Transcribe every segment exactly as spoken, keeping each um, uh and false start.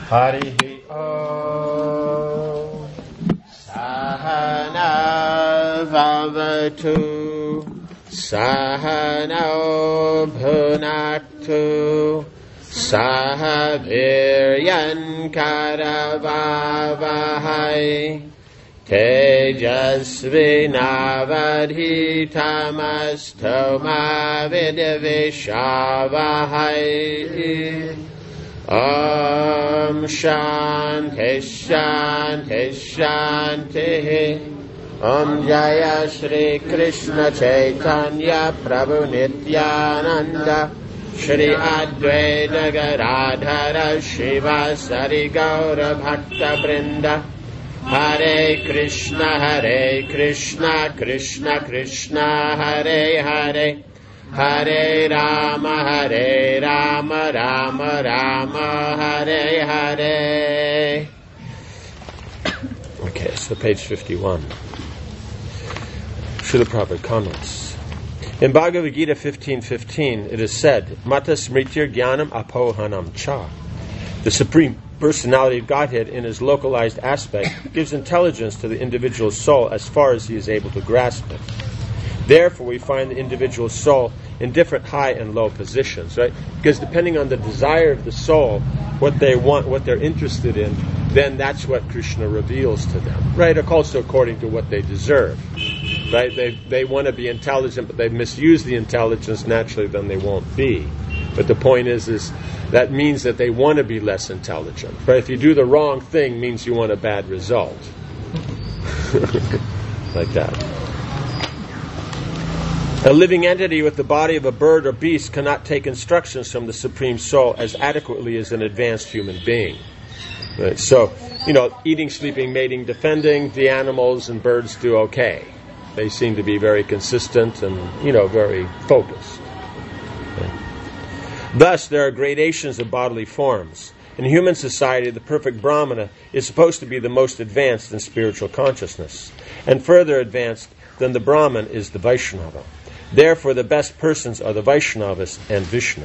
Harihi Om. Sahana Vavatu Sahano Bhunaktu Sahaviryan Karavavahai Tejasvinavadhitamasto Mavidavishavahai. Om Shanti Shanti Shanti. Om Jaya Shri Krishna Chaitanya Prabhu Nityananda Shri Advaita Gadadhara Shiva Sari Gaura Bhakta Vrinda. Hare Krishna Hare Krishna Krishna Krishna Hare Hare Hare Rama Hare Rama Rama Rama Hare Hare. Okay, so page fifty-one. Srila Prabhupada comments. In Bhagavad Gita fifteen fifteen, it is said, Mata Smritir Jnanam Apohanam Cha. The Supreme Personality of Godhead, in his localized aspect, gives intelligence to the individual soul as far as he is able to grasp it. Therefore, we find the individual soul in different high and low positions, right? Because depending on the desire of the soul, what they want, what they're interested in, then that's what Krishna reveals to them, right? Also according to what they deserve, right? They they want to be intelligent, but they misuse the intelligence naturally, then they won't be. But the point is, is that means that they want to be less intelligent, right? If you do the wrong thing, means you want a bad result, like that. A living entity with the body of a bird or beast cannot take instructions from the Supreme Soul as adequately as an advanced human being. Right? So, you know, eating, sleeping, mating, defending, the animals and birds do okay. They seem to be very consistent and, you know, very focused. Okay. Thus, there are gradations of bodily forms. In human society, the perfect Brahmana is supposed to be the most advanced in spiritual consciousness. And further advanced than the Brahman is the Vaishnava. Therefore, the best persons are the Vaishnavas and Vishnu.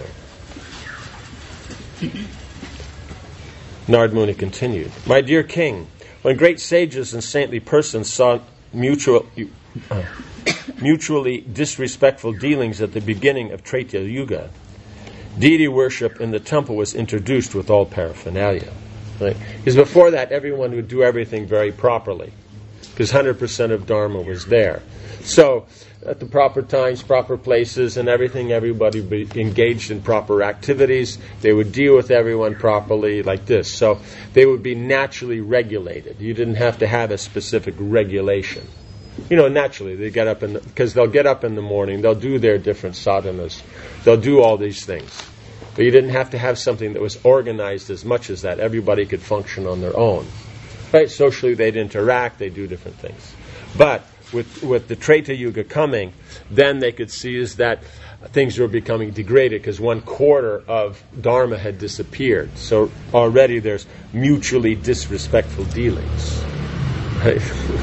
Narad Muni continued, My dear king, when great sages and saintly persons saw mutual, uh, mutually disrespectful dealings at the beginning of Treta Yuga, deity worship in the temple was introduced with all paraphernalia. Right? Because before that, everyone would do everything very properly, because one hundred percent of Dharma was there. So, at the proper times, proper places, and everything, everybody would be engaged in proper activities. They would deal with everyone properly, like this. So, they would be naturally regulated. You didn't have to have a specific regulation. You know, naturally, they get up in the, because they'll get up in the morning, they'll do their different sadhanas, they'll do all these things. But you didn't have to have something that was organized as much as that. Everybody could function on their own. Right? Socially, they'd interact, they'd do different things. But with with the Treta Yuga coming, then they could see is that things were becoming degraded because one quarter of Dharma had disappeared. So already there's mutually disrespectful dealings. Right?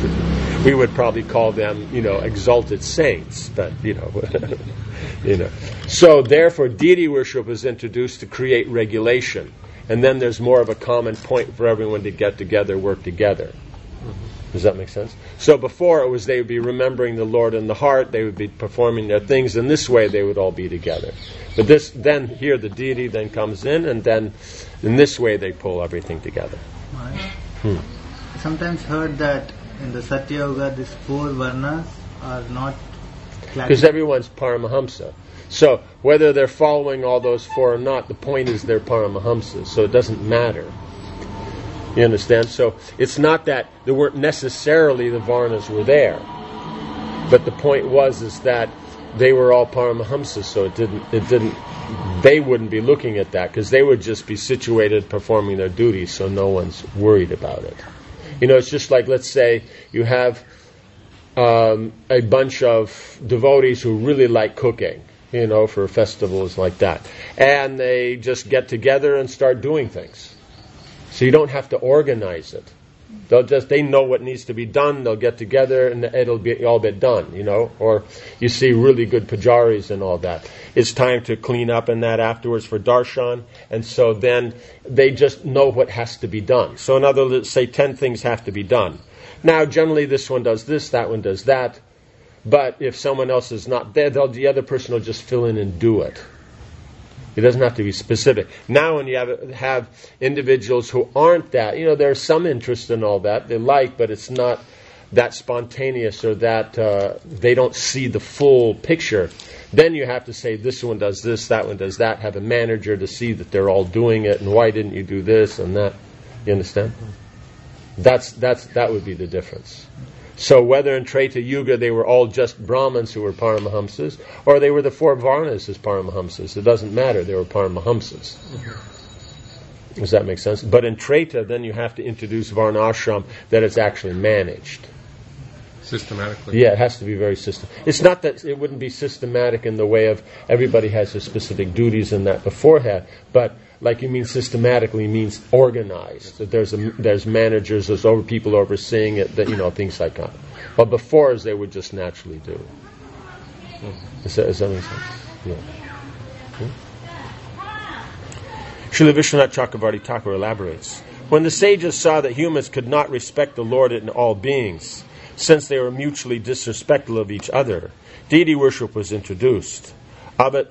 We would probably call them, you know, exalted saints, but you know, you know. So therefore, deity worship was introduced to create regulation, and then there's more of a common point for everyone to get together, work together. Does that make sense? So before it was they would be remembering the Lord in the heart, they would be performing their things, and this way they would all be together. But this, then here the deity then comes in, and then in this way they pull everything together. Right. Hmm. Sometimes heard that in the Satya Yuga these four varnas are not because everyone's Paramahamsa. So whether they're following all those four or not, the point is they're Paramahamsas, so it doesn't matter. You understand? So it's not that there weren't necessarily the Varnas were there, but the point was is that they were all Paramahamsas, so it didn't. It didn't. They wouldn't be looking at that because they would just be situated performing their duties, so no one's worried about it. You know, it's just like, let's say you have um, a bunch of devotees who really like cooking, you know, for festivals like that, and they just get together and start doing things. So you don't have to organize it. They'll just, they know what needs to be done, they'll get together and it'll be all be done, you know. Or you see really good pujaris and all that. It's time to clean up and that afterwards for darshan, and so then they just know what has to be done. So in other words, say ten things have to be done. Now generally this one does this, that one does that, but if someone else is not there, they'll, the other person will just fill in and do it. It doesn't have to be specific. Now when you have, have individuals who aren't that, you know, there's some interest in all that, they like, but it's not that spontaneous or that uh, they don't see the full picture, then you have to say this one does this, that one does that, have a manager to see that they're all doing it, and why didn't you do this and that. You understand? That's that's That would be the difference. So whether in Treta Yuga they were all just Brahmins who were Paramahamsas, or they were the four Varnas as Paramahamsas, it doesn't matter, they were Paramahamsas. Does that make sense? But in Treta, then you have to introduce Varnashram that it's actually managed. Systematically. Yeah, it has to be very systematic. It's not that it wouldn't be systematic in the way of everybody has their specific duties in that beforehand, but like you mean systematically means organized. That there's a, there's managers, there's over people overseeing it, that, you know, things like that. But before, as they would just naturally do. Does that, does that make sense? Yeah. Hmm? Srila Vishwanath Chakravarti Thakur elaborates. When the sages saw that humans could not respect the Lord in all beings, since they were mutually disrespectful of each other, deity worship was introduced. Abha,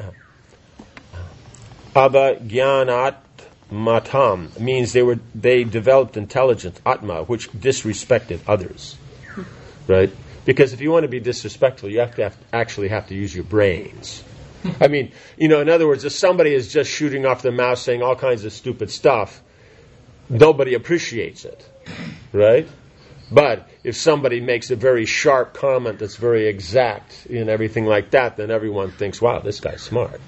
Abhagyanat Matam means they were they developed intelligent Atma, which disrespected others. Right? Because if you want to be disrespectful, you have to have, actually have to use your brains. I mean, you know, in other words, if somebody is just shooting off their mouth saying all kinds of stupid stuff, nobody appreciates it. Right? But if somebody makes a very sharp comment that's very exact and everything like that, then everyone thinks, wow, this guy's smart.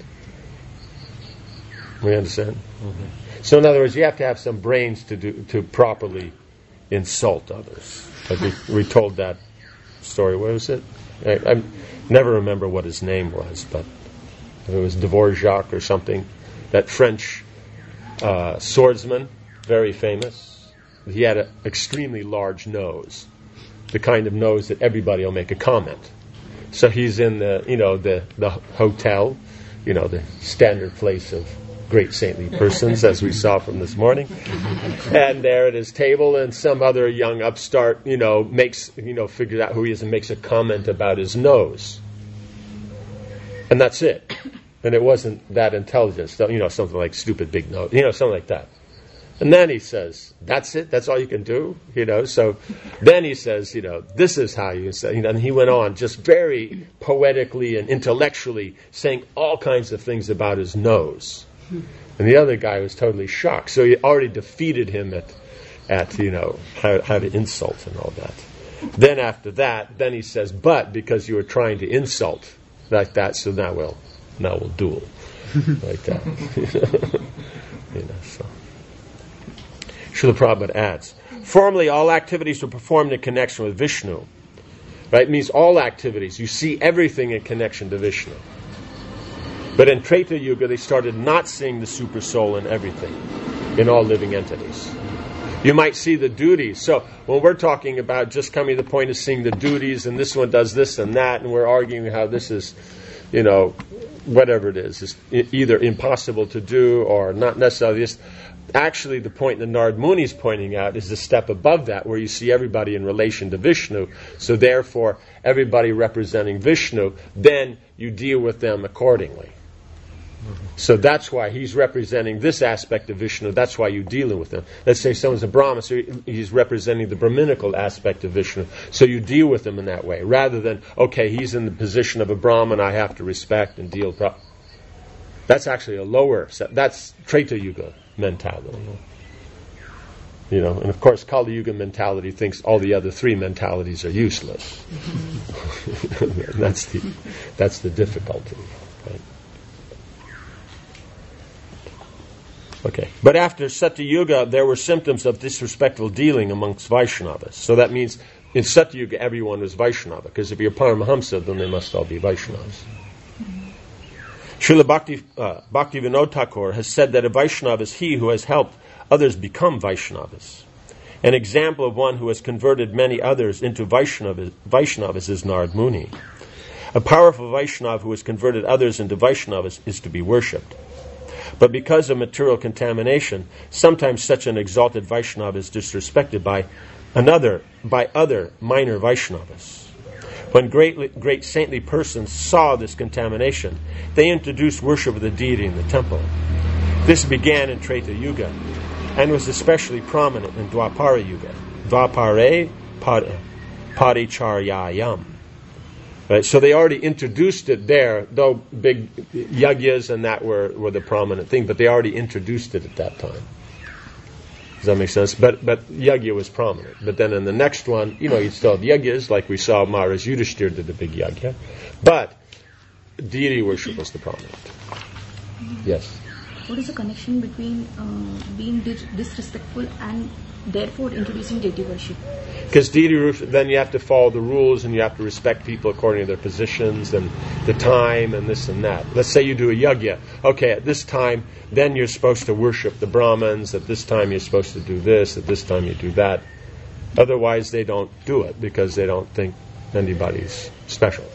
We understand? Mm-hmm. So in other words, you have to have some brains to do to properly insult others. Like we, we told that story. What was it? I, I never remember what his name was, but it was Dvorak or something. That French uh, swordsman, very famous. He had an extremely large nose, the kind of nose that everybody will make a comment. So he's in the, you know, the, the hotel, you know, the standard place of great saintly persons, as we saw from this morning. And there at his table, and some other young upstart, you know, makes, you know, figures out who he is and makes a comment about his nose. And that's it. And it wasn't that intelligent, so, you know, something like stupid big nose, you know, something like that. And then he says, that's it? That's all you can do? You know, so then he says, you know, this is how you say, you know, and he went on just very poetically and intellectually saying all kinds of things about his nose. And the other guy was totally shocked. So he already defeated him at, at you know, how, how to insult and all that. Then after that, then he says, but because you were trying to insult like that, so now we'll, now we'll duel. Like that. You know, so. Srila Prabhupada adds, formerly all activities were performed in connection with Vishnu. Right? It means all activities. You see everything in connection to Vishnu. But in Treta Yuga, they started not seeing the super soul in everything, in all living entities. You might see the duties. So when we're talking about just coming to the point of seeing the duties, and this one does this and that, and we're arguing how this is, you know, whatever it is, is either impossible to do or not necessarily this. Actually, the point that Narad Muni is pointing out is the step above that, where you see everybody in relation to Vishnu. So therefore, everybody representing Vishnu, then you deal with them accordingly. Mm-hmm. So that's why he's representing this aspect of Vishnu. That's why you're dealing with them. Let's say someone's a Brahmin, so he's representing the Brahminical aspect of Vishnu. So you deal with them in that way, rather than, okay, he's in the position of a Brahmin, I have to respect and deal. Pro-. That's actually a lower step. That's Treta Yuga mentality. You know, and of course Kali Yuga mentality thinks all the other three mentalities are useless. that's the that's the difficulty. Right? Okay. But after Satya Yuga there were symptoms of disrespectful dealing amongst Vaishnavas. So that means in Satya Yuga everyone was Vaishnava, because if you're Paramahamsa then they must all be Vaishnavas. Srila Bhakti, uh, Bhakti Vinod Thakur has said that a Vaishnava is he who has helped others become Vaishnavas. An example of one who has converted many others into Vaishnavas, Vaishnavas is Narad Muni. A powerful Vaishnava who has converted others into Vaishnavas is to be worshipped. But because of material contamination, sometimes such an exalted Vaishnava is disrespected by another, by other minor Vaishnavas. When great, great saintly persons saw this contamination, they introduced worship of the deity in the temple. This began in Treta Yuga and was especially prominent in Dwapara Yuga. Dwapare Pad- Paricharyayam. Right, so they already introduced it there, though big yagyas and that were, were the prominent thing, but they already introduced it at that time. Does that make sense? But but yagya was prominent. But then in the next one, you know, you still have yagyas, like we saw Maharaj Yudhishthira did the big yagya. But deity worship was the prominent. Yes? What is the connection between uh, being dis- disrespectful and therefore introducing deity worship? Because deity worship, then you have to follow the rules and you have to respect people according to their positions and the time and this and that. Let's say you do a yagya. Okay, at this time, then you're supposed to worship the Brahmins. At this time, you're supposed to do this. At this time, you do that. Otherwise, they don't do it because they don't think anybody's special.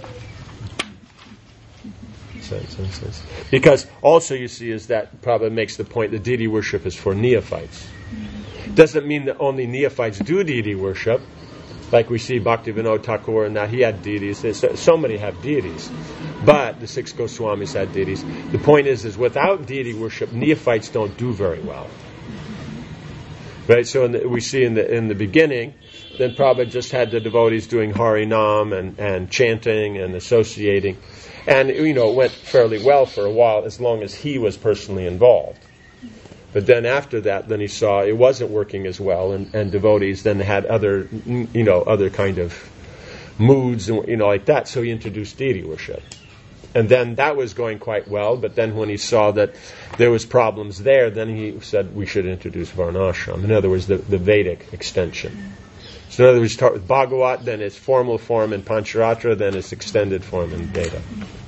Sense, sense, sense. Because also you see is that Prabhupada makes the point that deity worship is for neophytes. Doesn't mean that only neophytes do deity worship. Like we see Bhaktivinoda Thakur and that he had deities. So many have deities. But the six Goswamis had deities. The point is, is without deity worship, neophytes don't do very well. Right? So in the, we see in the in the beginning, then Prabhupada just had the devotees doing Harinam and, and chanting and associating. And, you know, it went fairly well for a while as long as he was personally involved. But then after that, then he saw it wasn't working as well, and, and devotees then had other, you know, other kind of moods, and you know, like that. So he introduced deity worship. And then that was going quite well, but then when he saw that there was problems there, then he said we should introduce Varnashram. In other words, the, the Vedic extension. So in other words, start with Bhagavat, then its formal form in Pancharatra, then its extended form in Veda.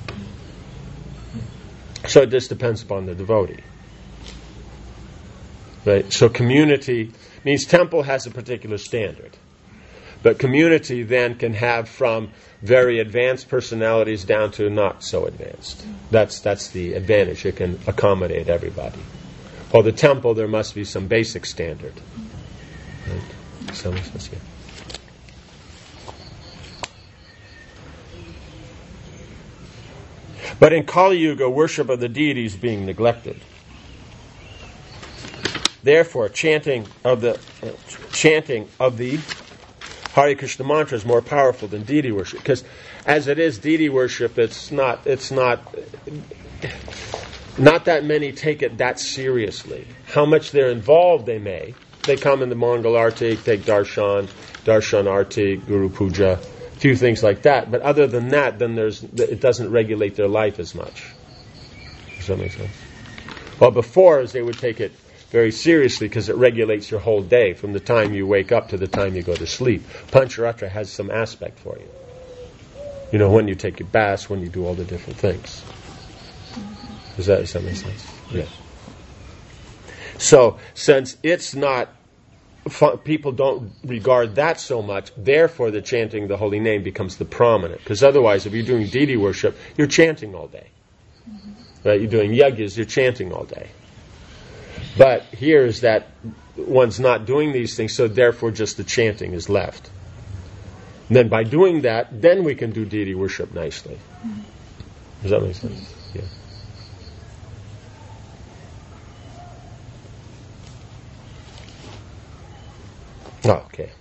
So it just depends upon the devotee. Right? So community means temple has a particular standard. But community then can have from very advanced personalities down to not so advanced. That's that's the advantage. It can accommodate everybody. While the temple, there must be some basic standard. Right? So, let's see. But in Kali Yuga, worship of the deity is being neglected. Therefore, chanting of the uh, chanting of the Hare Krishna mantra is more powerful than deity worship, because as it is deity worship, it's not it's not not that many take it that seriously. How much they're involved, they may. They come in the Mangal Arti, take darshan, darshan arti, Guru Puja, a few things like that. But other than that, then there's it doesn't regulate their life as much. Does that make sense? Well, before, as they would take it very seriously because it regulates your whole day from the time you wake up to the time you go to sleep. Pancharatra has some aspect for you. You know, when you take your baths, when you do all the different things. Does that, does that make sense? Yeah. So, since it's not, people don't regard that so much, therefore the chanting the holy name becomes the prominent. Because otherwise, if you're doing deity worship, you're chanting all day. Right? You're doing yagyas, you're chanting all day. But here is that one's not doing these things, so therefore just the chanting is left. And then by doing that, then we can do deity worship nicely. Does that make sense? Yeah. Oh, okay.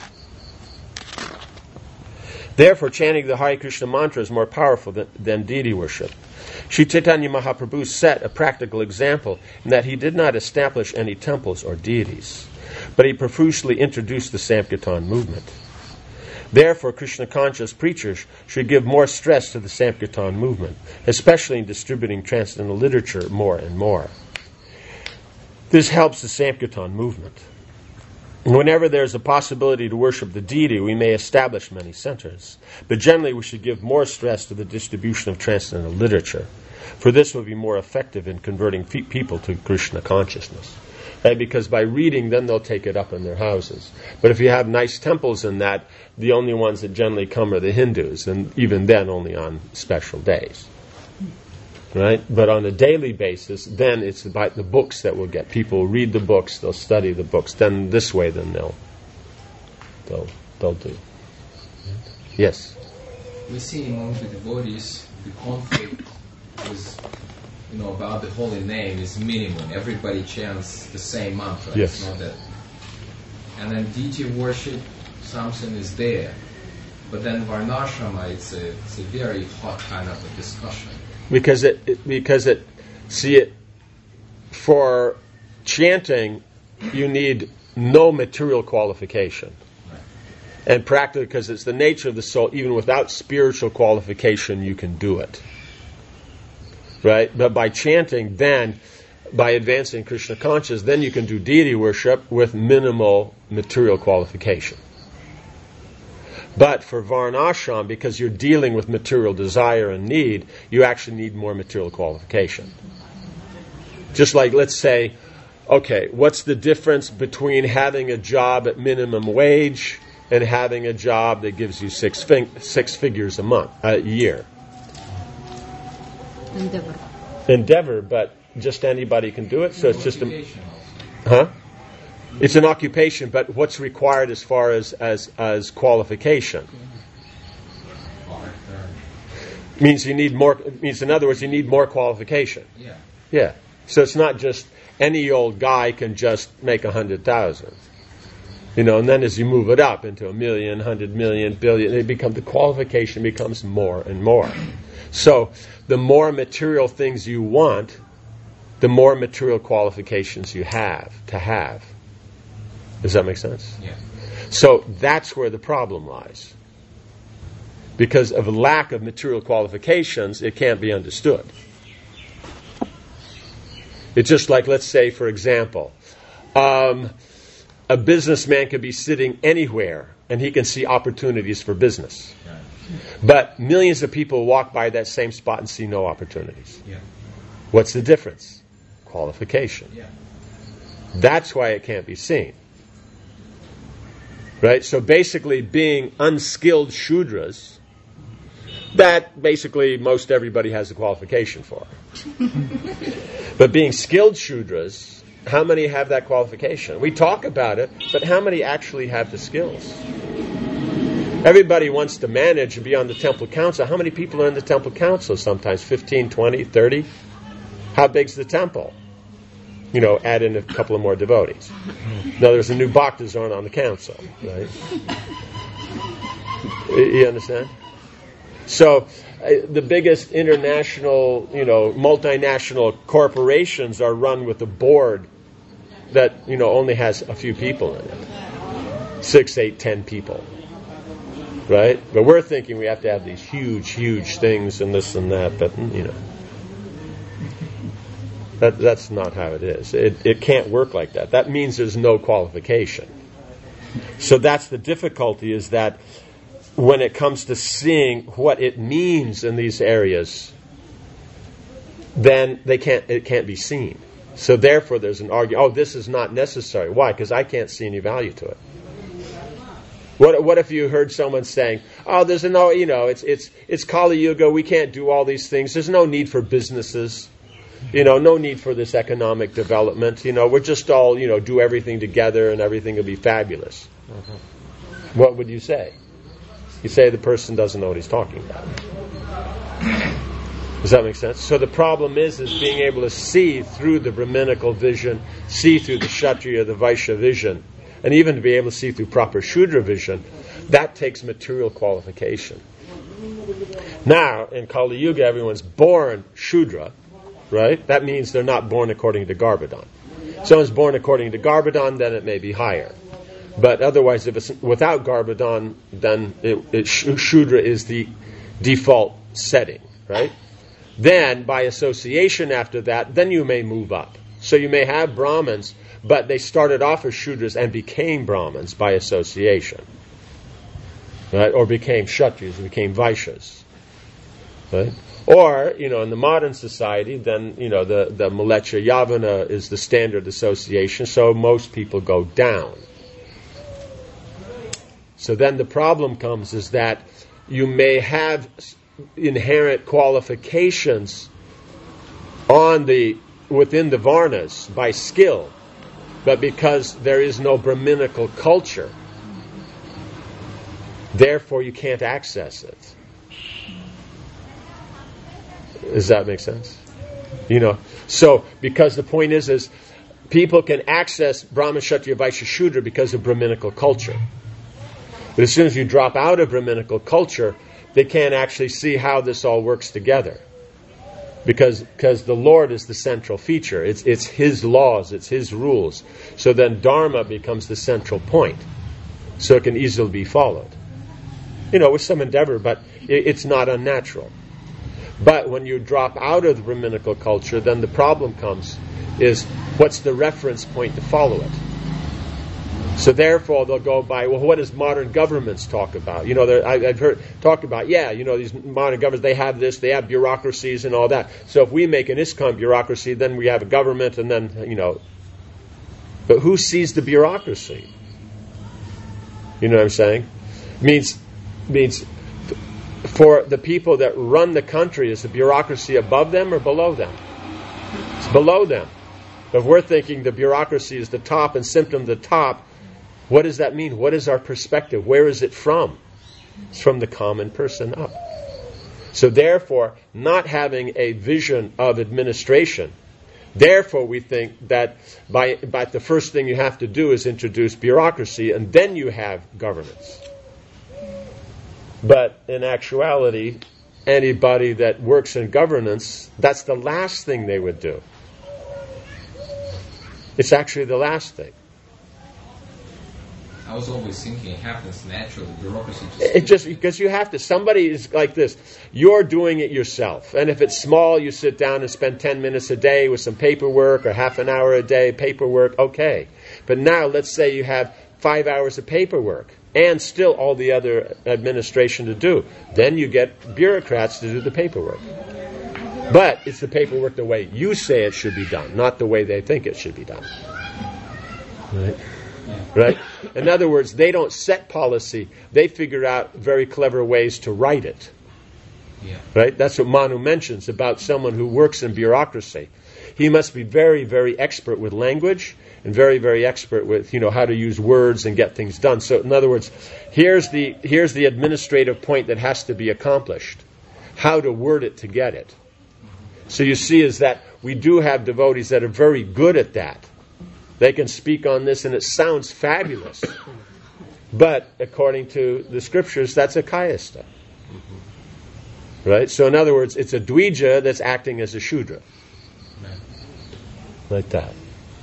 Therefore, chanting the Hare Krishna mantra is more powerful than, than deity worship. Sri Chaitanya Mahaprabhu set a practical example in that he did not establish any temples or deities, but he profusely introduced the Sankirtan movement. Therefore, Krishna-conscious preachers should give more stress to the Sankirtan movement, especially in distributing transcendental literature more and more. This helps the Sankirtan movement. Whenever there is a possibility to worship the deity, we may establish many centers. But generally, we should give more stress to the distribution of transcendental literature, for this will be more effective in converting pe- people to Krishna consciousness. Right? Because by reading, then they'll take it up in their houses. But if you have nice temples in that, the only ones that generally come are the Hindus, and even then only on special days. Right? But on a daily basis, then it's about the books that will get. People read the books, they'll study the books. Then this way, then they'll they'll they'll do. Yes. We see among the devotees the conflict is, you know, about the holy name is minimum. Everybody chants the same mantra. Yes. It's not that. And then deity worship, something is there. But then Varnashrama, it's a, it's a very hot kind of a discussion. Because it, it because it see it for chanting, you need no material qualification. And practically, because it's the nature of the soul, even without spiritual qualification, you can do it. Right? But by chanting, then, by advancing Krishna consciousness, then you can do deity worship with minimal material qualification. But for Varnashram, because you're dealing with material desire and need, you actually need more material qualification. Just like, let's say, okay, what's the difference between having a job at minimum wage and having a job that gives you six fin- six figures a month, a year? Endeavor. Endeavor, but just anybody can do it. So it's just a, Occupation huh? It's an occupation, but what's required as far as as as qualification? Means you need more. Means in other words, you need more qualification. Yeah. Yeah. So it's not just any old guy can just make a hundred thousand. You know, and then as you move it up into a million, hundred million, billion, it become the qualification becomes more and more. So the more material things you want, the more material qualifications you have to have. Does that make sense? Yeah. So that's where the problem lies. Because of a lack of material qualifications, it can't be understood. It's just like, let's say, for example, um, a businessman could be sitting anywhere and he can see opportunities for business. Right. But millions of people walk by that same spot and see no opportunities. Yeah. What's the difference? Qualification. Yeah. That's why it can't be seen. Right? So basically being unskilled Shudras, that basically most everybody has a qualification for. But being skilled Shudras, how many have that qualification? We talk about it, but how many actually have the skills? Everybody wants to manage and be on the temple council. How many people are in the temple council sometimes? fifteen, twenty, thirty? How big's the temple? You know, add in a couple of more devotees. Now there's a new bhaktas aren't on the council, right? You understand? So uh, the biggest international, you know, multinational corporations are run with a board that, you know, only has a few people in it. Six, eight, ten people. Right? But we're thinking we have to have these huge, huge things and this and that, but, you know. That, that's not how it is. It, it can't work like that. That means there's no qualification. So that's the difficulty, is that when it comes to seeing what it means in these areas, then they can't. It can't be seen. So therefore, there's an argument. Oh, this is not necessary. Why? Because I can't see any value to it. What What if you heard someone saying, "Oh, there's no, you know, it's it's it's Kali Yuga. We can't do all these things. There's no need for businesses. You know, no need for this economic development. You know, we're just all, you know, do everything together and everything will be fabulous." Mm-hmm. What would you say? You say the person doesn't know what he's talking about. Does that make sense? So the problem is, is being able to see through the Brahminical vision, see through the Kshatriya, the Vaishya vision, and even to be able to see through proper Shudra vision. That takes material qualification. Now, in Kali Yuga, everyone's born Shudra. Right? That means they're not born according to Garbhadan. If someone's born according to Garbhadan, then it may be higher. But otherwise, if it's without Garbhadan, then it, it, Shudra is the default setting. Right? Then, by association after that, then you may move up. So you may have Brahmins, but they started off as Shudras and became Brahmins by association. Right? Or became Kshatriyas, became Vaishyas. Right? Or, you know, in the modern society, then, you know, the, the Mleccha Yavana is the standard association, so most people go down. So then the problem comes is that you may have inherent qualifications on the within the Varnas by skill, but because there is no Brahminical culture, therefore you can't access it. Does that make sense? You know, so because the point is, is people can access Brahman, Kshatriya, Vaishya, Shudra because of Brahminical culture. But as soon as you drop out of Brahminical culture, they can't actually see how this all works together. Because because the Lord is the central feature. It's it's His laws, it's His rules. So then Dharma becomes the central point. So it can easily be followed. You know, with some endeavor, but it, it's not unnatural. But when you drop out of the Brahminical culture, then the problem comes is what's the reference point to follow it? So therefore they'll go by, well, what does modern governments talk about? You know, I, I've heard talk about, yeah, you know, these modern governments, they have this, they have bureaucracies and all that. So if we make an ISKCON bureaucracy, then we have a government and then, you know, but who sees the bureaucracy? You know what I'm saying? Means, means for the people that run the country, is the bureaucracy above them or below them? It's below them. If we're thinking the bureaucracy is the top and symptom the top, what does that mean? What is our perspective? Where is it from? It's from the common person up. So therefore, not having a vision of administration, therefore we think that by, by the first thing you have to do is introduce bureaucracy, and then you have governance. But in actuality, anybody that works in governance, that's the last thing they would do. It's actually the last thing. I was always thinking it happens naturally. Bureaucracy just... It just, because you have to. Somebody is like this. You're doing it yourself. And if it's small, you sit down and spend ten minutes a day with some paperwork, or half an hour a day paperwork, okay. But now, let's say you have five hours of paperwork and still all the other administration to do. Then you get bureaucrats to do the paperwork. But it's the paperwork the way you say it should be done, not the way they think it should be done. Right? Right? In other words, they don't set policy. They figure out very clever ways to write it. Yeah. Right? That's what Manu mentions about someone who works in bureaucracy. He must be very, very expert with language and very, very expert with, you know, how to use words and get things done. So, in other words, here's the here's the administrative point that has to be accomplished. How to word it to get it. So you see is that we do have devotees that are very good at that. They can speak on this and it sounds fabulous. But according to the scriptures, that's a kayasta. Right? So in other words, it's a dvija that's acting as a shudra. Like that.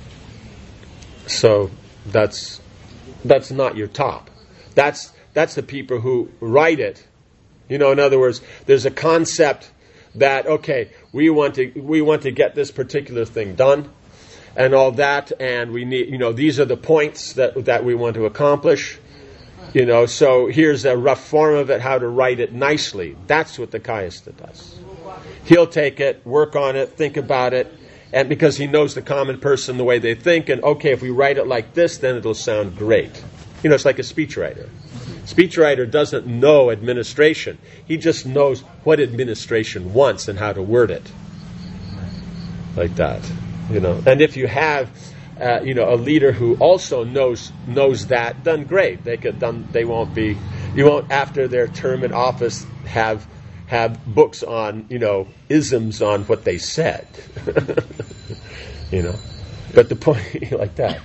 So that's that's not your top. That's that's the people who write it. You know, in other words, there's a concept that, okay, we want to we want to get this particular thing done and all that, and we need, you know, these are the points that that we want to accomplish. You know, so here's a rough form of it, how to write it nicely. That's what the kayasta does. He'll take it, work on it, think about it, and because he knows the common person the way they think, and okay, if we write it like this, then it'll sound great. You know, it's like a speechwriter. Speechwriter doesn't know administration. He just knows what administration wants and how to word it. Like that. You know. And if you have uh, you know, a leader who also knows knows that, then great. They could then they won't be you won't after their term in office have have books on, you know, isms on what they said. You know. But the point like that.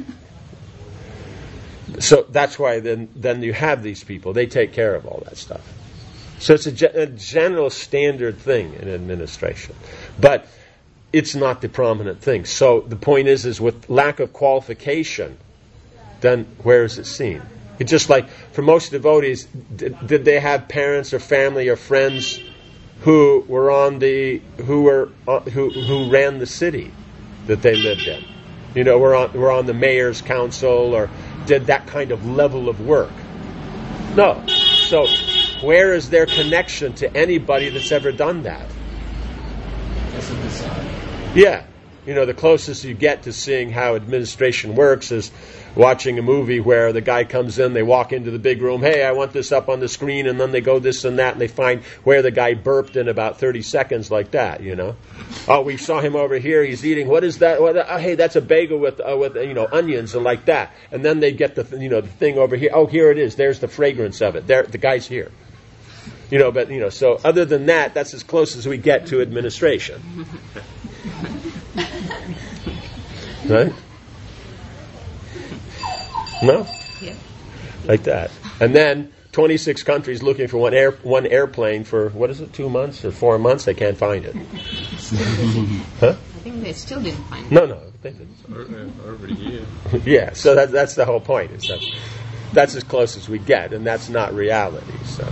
So that's why then then you have these people. They take care of all that stuff. So it's a, ge- a general standard thing in administration. But it's not the prominent thing. So the point is, is with lack of qualification, then where is it seen? It's just like, for most devotees, did, did they have parents or family or friends who were on the, who were, uh, who who ran the city that they lived in? You know, were on, were on the mayor's council or did that kind of level of work? No. So where is their connection to anybody that's ever done that? That's a desire. Yeah. You know, the closest you get to seeing how administration works is watching a movie where the guy comes in, they walk into the big room, hey, I want this up on the screen, and then they go this and that, and they find where the guy burped in about thirty seconds like that, you know. Oh, we saw him over here, he's eating, what is that? What, oh, hey, that's a bagel with, uh, with you know, onions and like that. And then they get the, you know, the thing over here, oh, here it is, there's the fragrance of it, there, the guy's here. You know, but, you know, so other than that, that's as close as we get to administration. Right? No? Yeah. Like that. And then twenty-six countries looking for one air one airplane for, what is it, two months or four months? They can't find it. Huh? I think they still didn't find it. No, no. They didn't. Over, over a year. Yeah, so that, that's the whole point. Is that that's as close as we get, and that's not reality. So.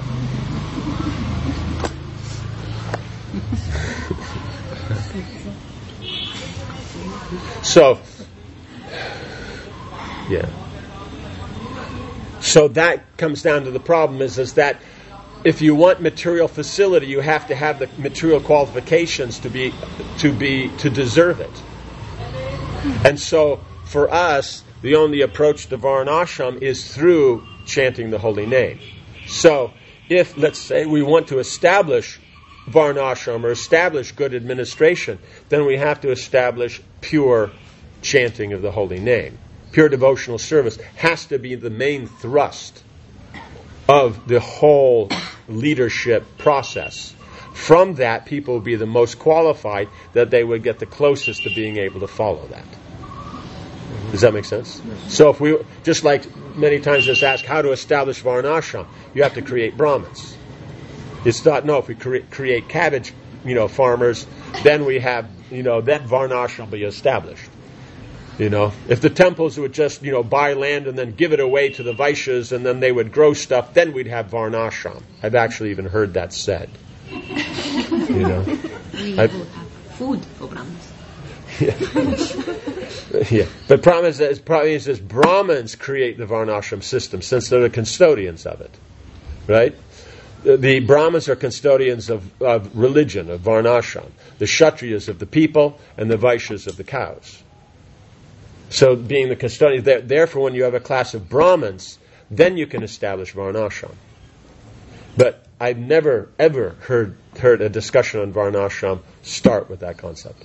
So, yeah. So that comes down to the problem is, is that if you want material facility, you have to have the material qualifications to be, to be, to deserve it. And so, for us, the only approach to Varnashram is through chanting the holy name. So, if, let's say, we want to establish Varnashram or establish good administration, then we have to establish pure chanting of the holy name. Pure devotional service has to be the main thrust of the whole leadership process. From that, people will be the most qualified, that they would get the closest to being able to follow that. Does that make sense? So if we, just like many times just ask how to establish Varnashram, you have to create Brahmins. It's not, no, if we cre- create cabbage, you know, farmers, then we have, you know, then Varnashram will be established. You know, if the temples would just, you know, buy land and then give it away to the Vaishyas and then they would grow stuff, then we'd have Varnashram. I've actually even heard that said. You know, We I, will have food for Brahmins. yeah. Yeah. But Brahmins, probably says Brahmins create the Varnashram system since they're the custodians of it, right? The, the Brahmins are custodians of, of religion, of Varnashram. The Kshatriyas of the people and the Vaishyas of the cows. So being the custodian, therefore when you have a class of Brahmins, then you can establish Varnashram. But I've never, ever heard heard a discussion on Varnashram start with that concept.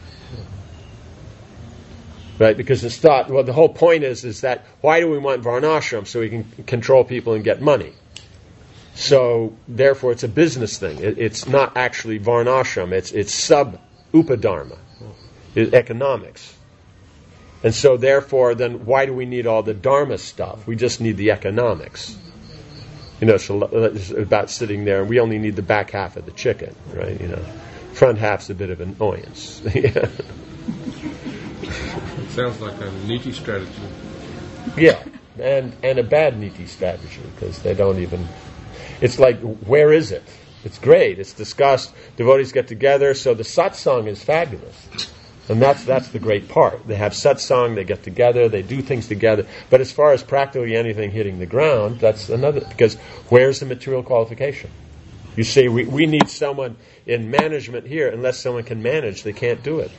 Right? Because it's thought, well, the whole point is, is that why do we want Varnashram? So we can control people and get money. So therefore it's a business thing. It, it's not actually Varnashram. It's, it's sub-upadharma. It's economics. And so therefore, then why do we need all the dharma stuff? We just need the economics. You know, so it's about sitting there, and we only need the back half of the chicken, right? You know, front half's a bit of annoyance. It sounds like a niti strategy. Yeah, and and a bad niti strategy, because they don't even. It's like, where is it? It's great. It's discussed. Devotees get together, so the satsang is fabulous. And that's that's the great part. They have satsang, they get together, they do things together. But as far as practically anything hitting the ground, that's another, because where's the material qualification? You see, we, we need someone in management here. Unless someone can manage, they can't do it.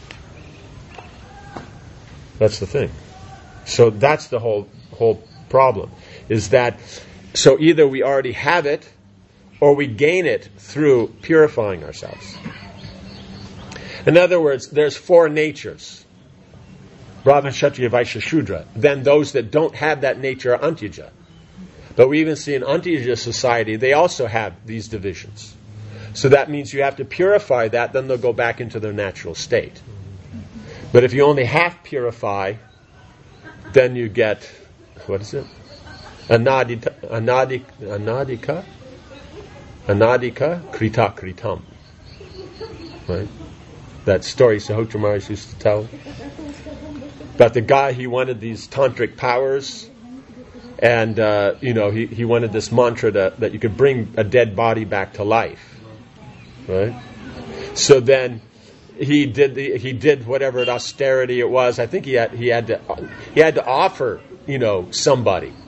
That's the thing. So that's the whole whole problem. Is that, so either we already have it, or we gain it through purifying ourselves. In other words, there's four natures. Brahman, Kshatriya, Vaishya, Shudra. Then those that don't have that nature are Antyuja. But we even see in Antyuja society, they also have these divisions. So that means you have to purify that, then they'll go back into their natural state. But if you only half purify, then you get, what is it? Anadita, anadik, anadika? Anadika krita kritam. Right? That story Sahotra Maharaj used to tell about the guy, he wanted these tantric powers, and uh, you know he, he wanted this mantra to, that you could bring a dead body back to life, right? So then he did the, he did whatever austerity it was. I think he had he had to he had to offer you know somebody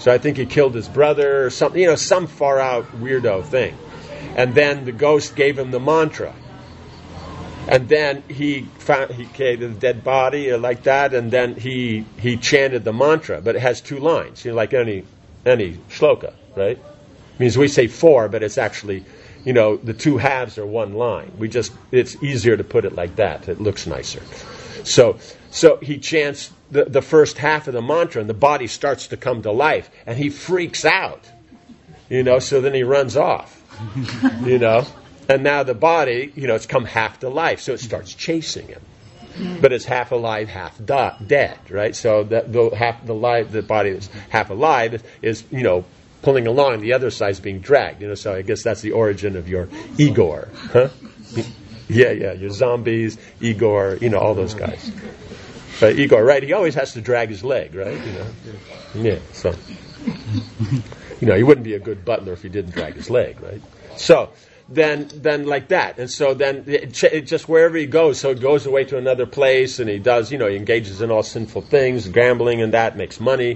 So I think he killed his brother or something, you know, some far out weirdo thing. And then the ghost gave him the mantra. And then he found he came a dead body or like that, and then he he chanted the mantra, but it has two lines, you know, like any any shloka, right? Means we say four, but it's actually, you know, the two halves are one line. We just it's easier to put it like that. It looks nicer. So so he chants the, the first half of the mantra, and the body starts to come to life, and he freaks out, you know. So then he runs off, you know. And now the body, you know, it's come half to life, so it starts chasing him. But it's half alive, half da- dead, right? So that the half the live, the body that's half alive is, you know, pulling along. The other side's being dragged, you know. So I guess that's the origin of your Igor, huh? Yeah, yeah, your zombies, Igor, you know, all those guys. But Igor, right? He always has to drag his leg, right? You know, yeah. So, you know, he wouldn't be a good butler if he didn't drag his leg, right? So. Then, then like that, and so then it, ch- it just wherever he goes, so he goes away to another place, and he does, you know, he engages in all sinful things, gambling, and that makes money,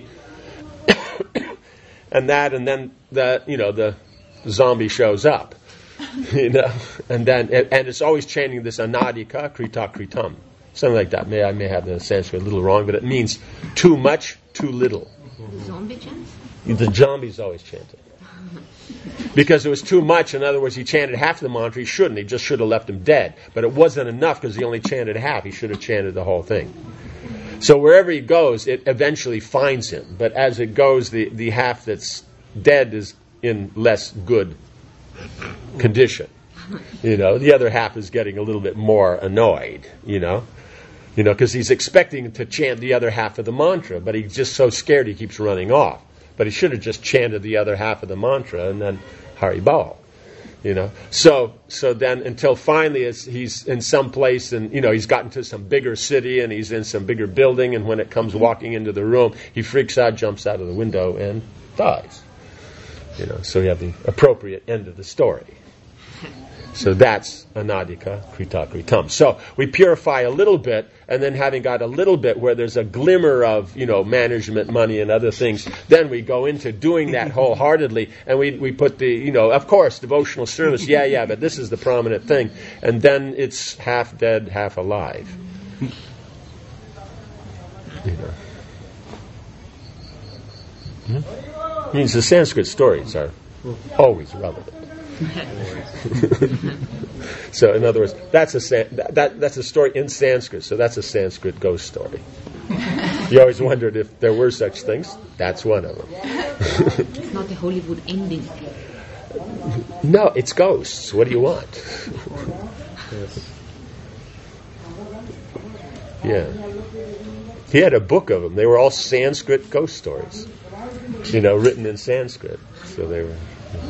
and that, and then the, you know, the zombie shows up, you know, and then and it's always chanting this anadika krita kritam, something like that. May I may have the Sanskrit a little wrong, but it means too much, too little. The zombie chants? The zombies always chant it. Because it was too much. In other words, he chanted half the mantra. He shouldn't. He just should have left him dead. But it wasn't enough because he only chanted half. He should have chanted the whole thing. So wherever he goes, it eventually finds him. But as it goes, the, the half that's dead is in less good condition. You know, the other half is getting a little bit more annoyed, you know. You know, because he's expecting to chant the other half of the mantra, but he's just so scared he keeps running off. But he should have just chanted the other half of the mantra and then Haribol, you know. So, so then until finally it's, he's in some place and, you know, he's gotten to some bigger city and he's in some bigger building, and when it comes walking into the room, he freaks out, jumps out of the window, and dies. You know, so we have the appropriate end of the story. So that's anadika krita kritam. So we purify a little bit, and then having got a little bit where there's a glimmer of, you know, management, money, and other things, then we go into doing that wholeheartedly, and we we put the, you know, of course, devotional service, yeah, yeah, but this is the prominent thing, and then it's half dead, half alive. You know. Hmm? Means the Sanskrit stories are always relevant. So, in other words, that's a that, that that's a story in Sanskrit. So that's a Sanskrit ghost story. You always wondered if there were such things. That's one of them. It's not a Hollywood ending. No, it's ghosts. What do you want? Yeah, he had a book of them. They were all Sanskrit ghost stories. You know, written in Sanskrit. So they were.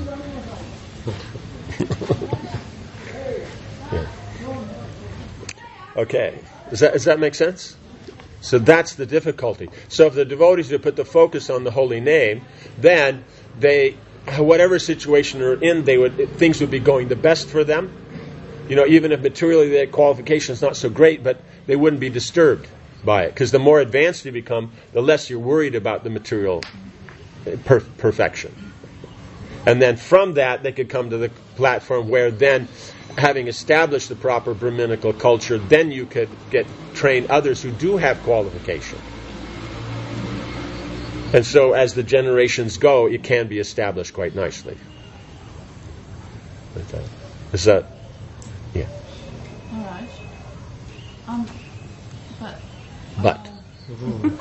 Yeah. Okay, does that does that make sense? So that's the difficulty. So if the devotees would put the focus on the holy name, then they, whatever situation they're in, they would things would be going the best for them. You know, even if materially their qualification is not so great, but they wouldn't be disturbed by it, because the more advanced you become, the less you're worried about the material per- perfection. And then from that, they could come to the platform where then, having established the proper Brahminical culture, then you could get train others who do have qualification. And so as the generations go, it can be established quite nicely. Like that. Is that, yeah. All right. Um, but... But. Um,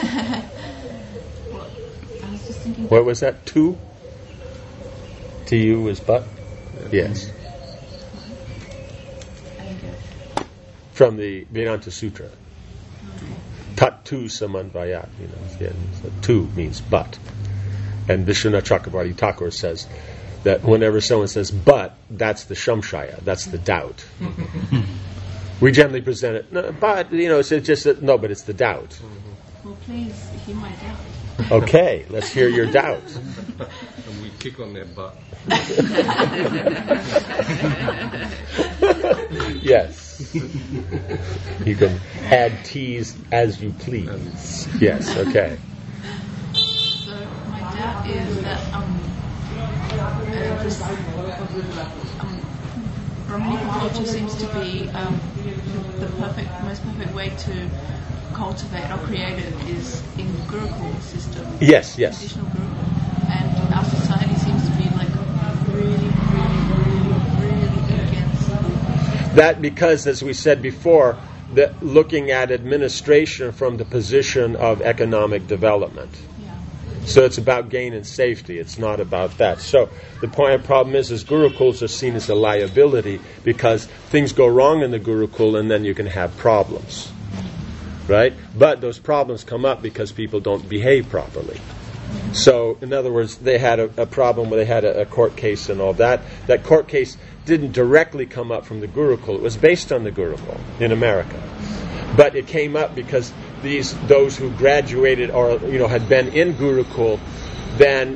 well, I was just thinking... What was that? Two? To you is but? Yes. From the Vedanta Sutra. Tat tu samanvayat. You know, yeah, so tu means but. And Vishwanath Chakravarti Thakur says that whenever someone says but, that's the shamshaya, that's the doubt. We generally present it, no, but, you know, it's just that, no, but it's the doubt. Well, please, hear my doubt. Okay, let's hear your doubt. And we kick on their butt. Yes. You can add T's as you please. Yes, okay. So, my out is that um, uh, this um, Brahminical culture seems to be um, the perfect, most perfect way to cultivate or create it is in Gurukul system. Yes, yes. Traditional Gurukul. And our society seems to be like really, really, really, really against that, because, as we said before, that looking at administration from the position of economic development. Yeah. So it's about gain and safety. It's not about that. So the point, problem is, is Gurukuls are seen as a liability because things go wrong in the Gurukul and then you can have problems. Right? But those problems come up because people don't behave properly. So, in other words, they had a, a problem where they had a, a court case and all that. That court case didn't directly come up from the Gurukul. It was based on the Gurukul in America. But it came up because these those who graduated or you know had been in Gurukul, then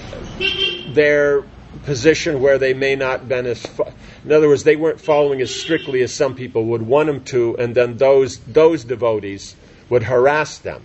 their position where they may not been as fu- in other words, they weren't following as strictly as some people would want them to, and then those those devotees would harass them.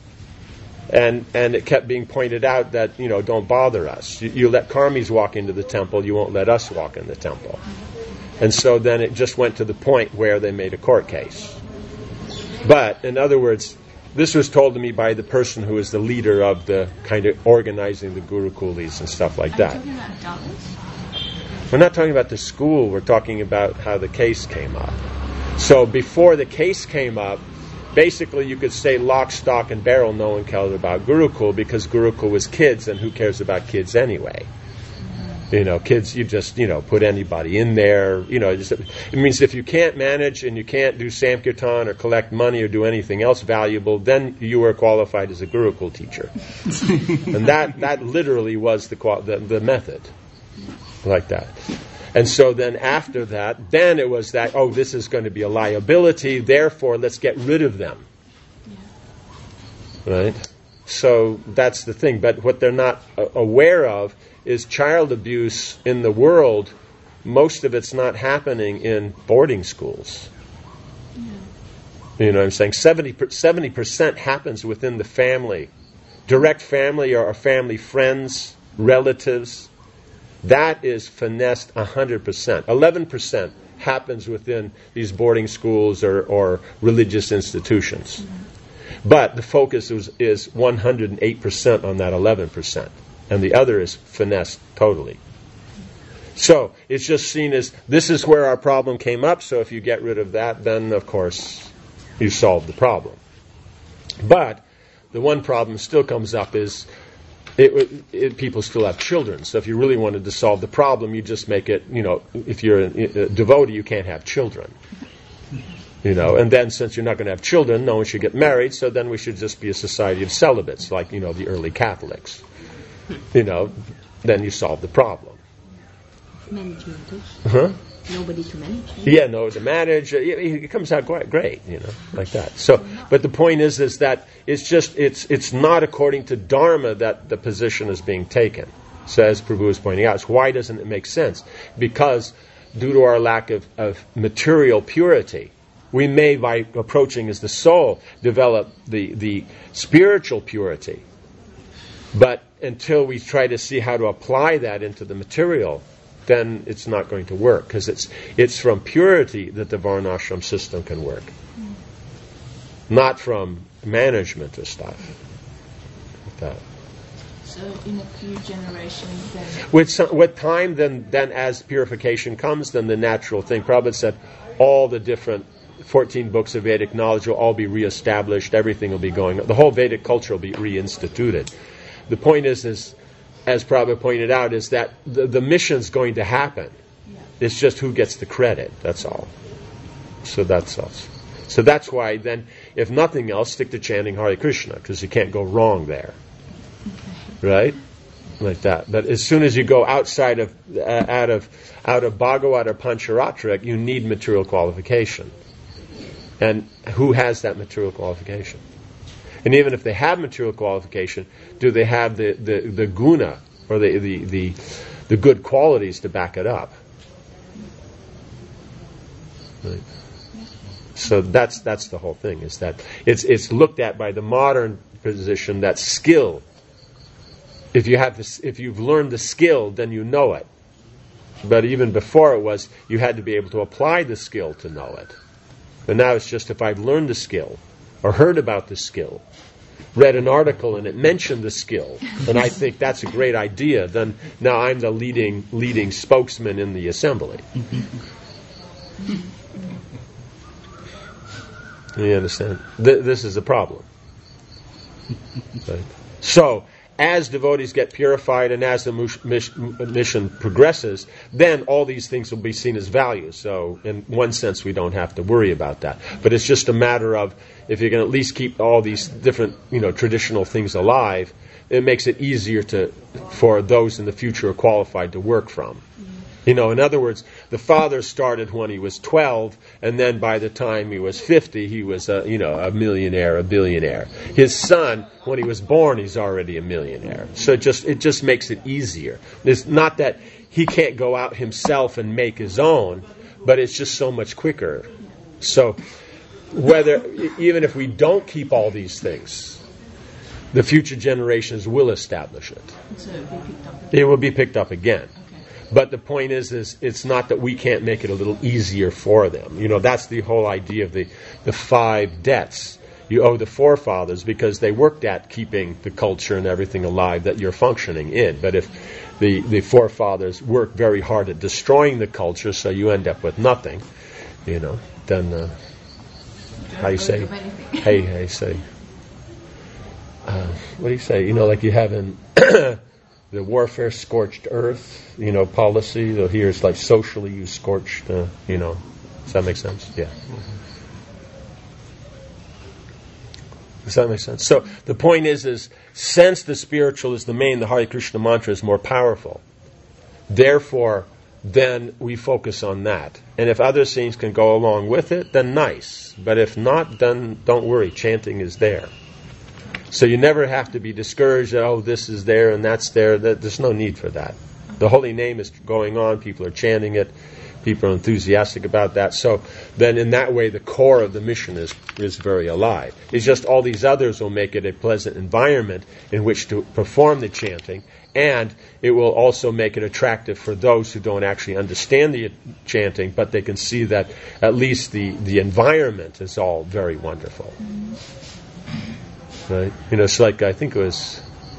And and it kept being pointed out that, you know, don't bother us. You, you let karmis walk into the temple, you won't let us walk in the temple. And so then it just went to the point where they made a court case. But, in other words, this was told to me by the person who is the leader of the kind of organizing the Gurukulis and stuff like that. Are you talking about Dallas? We're not talking about the school, we're talking about how the case came up. So before the case came up, basically you could say lock, stock, and barrel, no one cared about Gurukul because Gurukul was kids, and who cares about kids anyway? You know, kids, you just, you know, put anybody in there. You know, it, just, it means if you can't manage and you can't do Sankirtan or collect money or do anything else valuable, then you are qualified as a Gurukul teacher. And that, that literally was the, the the method, like that. And so then after that, then it was that, oh, this is going to be a liability, therefore let's get rid of them. Yeah. Right? So that's the thing. But what they're not uh, aware of is child abuse in the world, most of it's not happening in boarding schools. Yeah. You know what I'm saying? seventy percent happens within the family. Direct family or family friends, relatives. That is finessed one hundred percent. eleven percent happens within these boarding schools or, or religious institutions. Mm-hmm. But the focus is, is one hundred eight percent on that eleven percent. And the other is finessed totally. So it's just seen as, this is where our problem came up, so if you get rid of that, then of course you solve the problem. But the one problem still comes up is, It, it, people still have children. So if you really wanted to solve the problem, you just make it, you know, if you're a, a devotee, you can't have children. You know, and then since you're not going to have children, no one should get married, so then we should just be a society of celibates, like, you know, the early Catholics. You know, then you solve the problem. Management. Huh? Nobody to manage. Yeah, no, to manage, it, it comes out quite great, you know, like that. So, but the point is, is that it's just, it's it's not according to Dharma that the position is being taken. So as Prabhu is pointing out, so why doesn't it make sense? Because due to our lack of, of material purity, we may, by approaching as the soul, develop the, the spiritual purity. But until we try to see how to apply that into the material, then it's not going to work, because it's it's from purity that the Varnashram system can work, mm. not from management or stuff like that. So in a few generations, then with some, with time, then then as purification comes, then the natural thing. Prabhupada said all the different fourteen books of Vedic knowledge will all be reestablished. Everything will be going. The whole Vedic culture will be reinstituted. The point is, is as Prabhupada pointed out, is that the, the mission's going to happen. Yeah. It's just who gets the credit, that's all. So that's all. So that's why then, if nothing else, stick to chanting Hare Krishna, because you can't go wrong there. Okay. Right? Like that. But as soon as you go outside of, uh, out of, out of Bhagavad or Pancharatrik, you need material qualification. And who has that material qualification? And even if they have material qualification, do they have the, the, the guna, or the, the, the, the good qualities to back it up? Right. So that's that's the whole thing, is that it's it's looked at by the modern position that skill if you have this, if you've learned the skill, then you know it. But even before it was, you had to be able to apply the skill to know it. But now it's just if I've learned the skill, or heard about the skill, read an article and it mentioned the skill, and I think that's a great idea, then now I'm the leading leading spokesman in the assembly. You understand? Th- this is a problem. Right? So, as devotees get purified and as the mus- mission progresses, then all these things will be seen as values. So, in one sense, we don't have to worry about that. But it's just a matter of, if you can at least keep all these different, you know, traditional things alive, it makes it easier to for those in the future who are qualified to work from. You know, in other words, the father started when he was twelve, and then by the time he was fifty, he was a, you know, a millionaire, a billionaire. His son, when he was born, he's already a millionaire. So it just it just makes it easier. It's not that he can't go out himself and make his own, but it's just so much quicker. So whether even if we don't keep all these things, the future generations will establish it. So it will be picked up again. It will be picked up again. Okay. But the point is, is it's not that we can't make it a little easier for them. You know, that's the whole idea of the, the five debts you owe the forefathers, because they worked at keeping the culture and everything alive that you're functioning in. But if the, the forefathers work very hard at destroying the culture, so you end up with nothing, you know, then uh, how you say, hey, hey, say, uh, what do you say? You know, like you have in the warfare scorched earth, you know, policy. So here it's like socially you scorched, uh, you know. Does that make sense? Yeah. Does that make sense? So the point is, is since the spiritual is the main, the Hare Krishna mantra is more powerful. Therefore, then we focus on that. And if other things can go along with it, then nice. But if not, then don't worry. Chanting is there. So you never have to be discouraged, oh, this is there and that's there. There's no need for that. The holy name is going on. People are chanting it. People are enthusiastic about that. So then in that way, the core of the mission is, is very alive. It's just all these others will make it a pleasant environment in which to perform the chanting. And it will also make it attractive for those who don't actually understand the chanting, but they can see that at least the, the environment is all very wonderful. Right? You know, it's like, I think it was,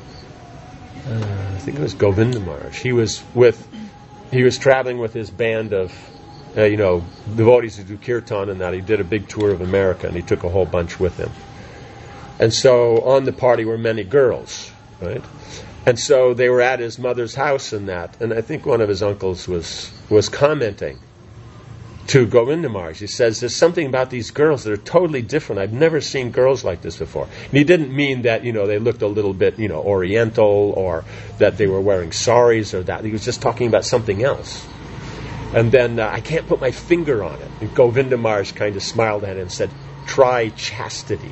uh, I think it was Govinda Maharaj. He was with, he was traveling with his band of, uh, you know, devotees who do kirtan and that. He did a big tour of America, and he took a whole bunch with him. And so on the party were many girls, right? And so they were at his mother's house and that, and I think one of his uncles was was commenting to Govinda Maharaj. He says, there's something about these girls that are totally different. I've never seen girls like this before. And he didn't mean that, you know, they looked a little bit, you know, oriental, or that they were wearing saris or that. He was just talking about something else. And then, uh, I can't put my finger on it. And Govinda Maharaj kind of smiled at him and said, try chastity.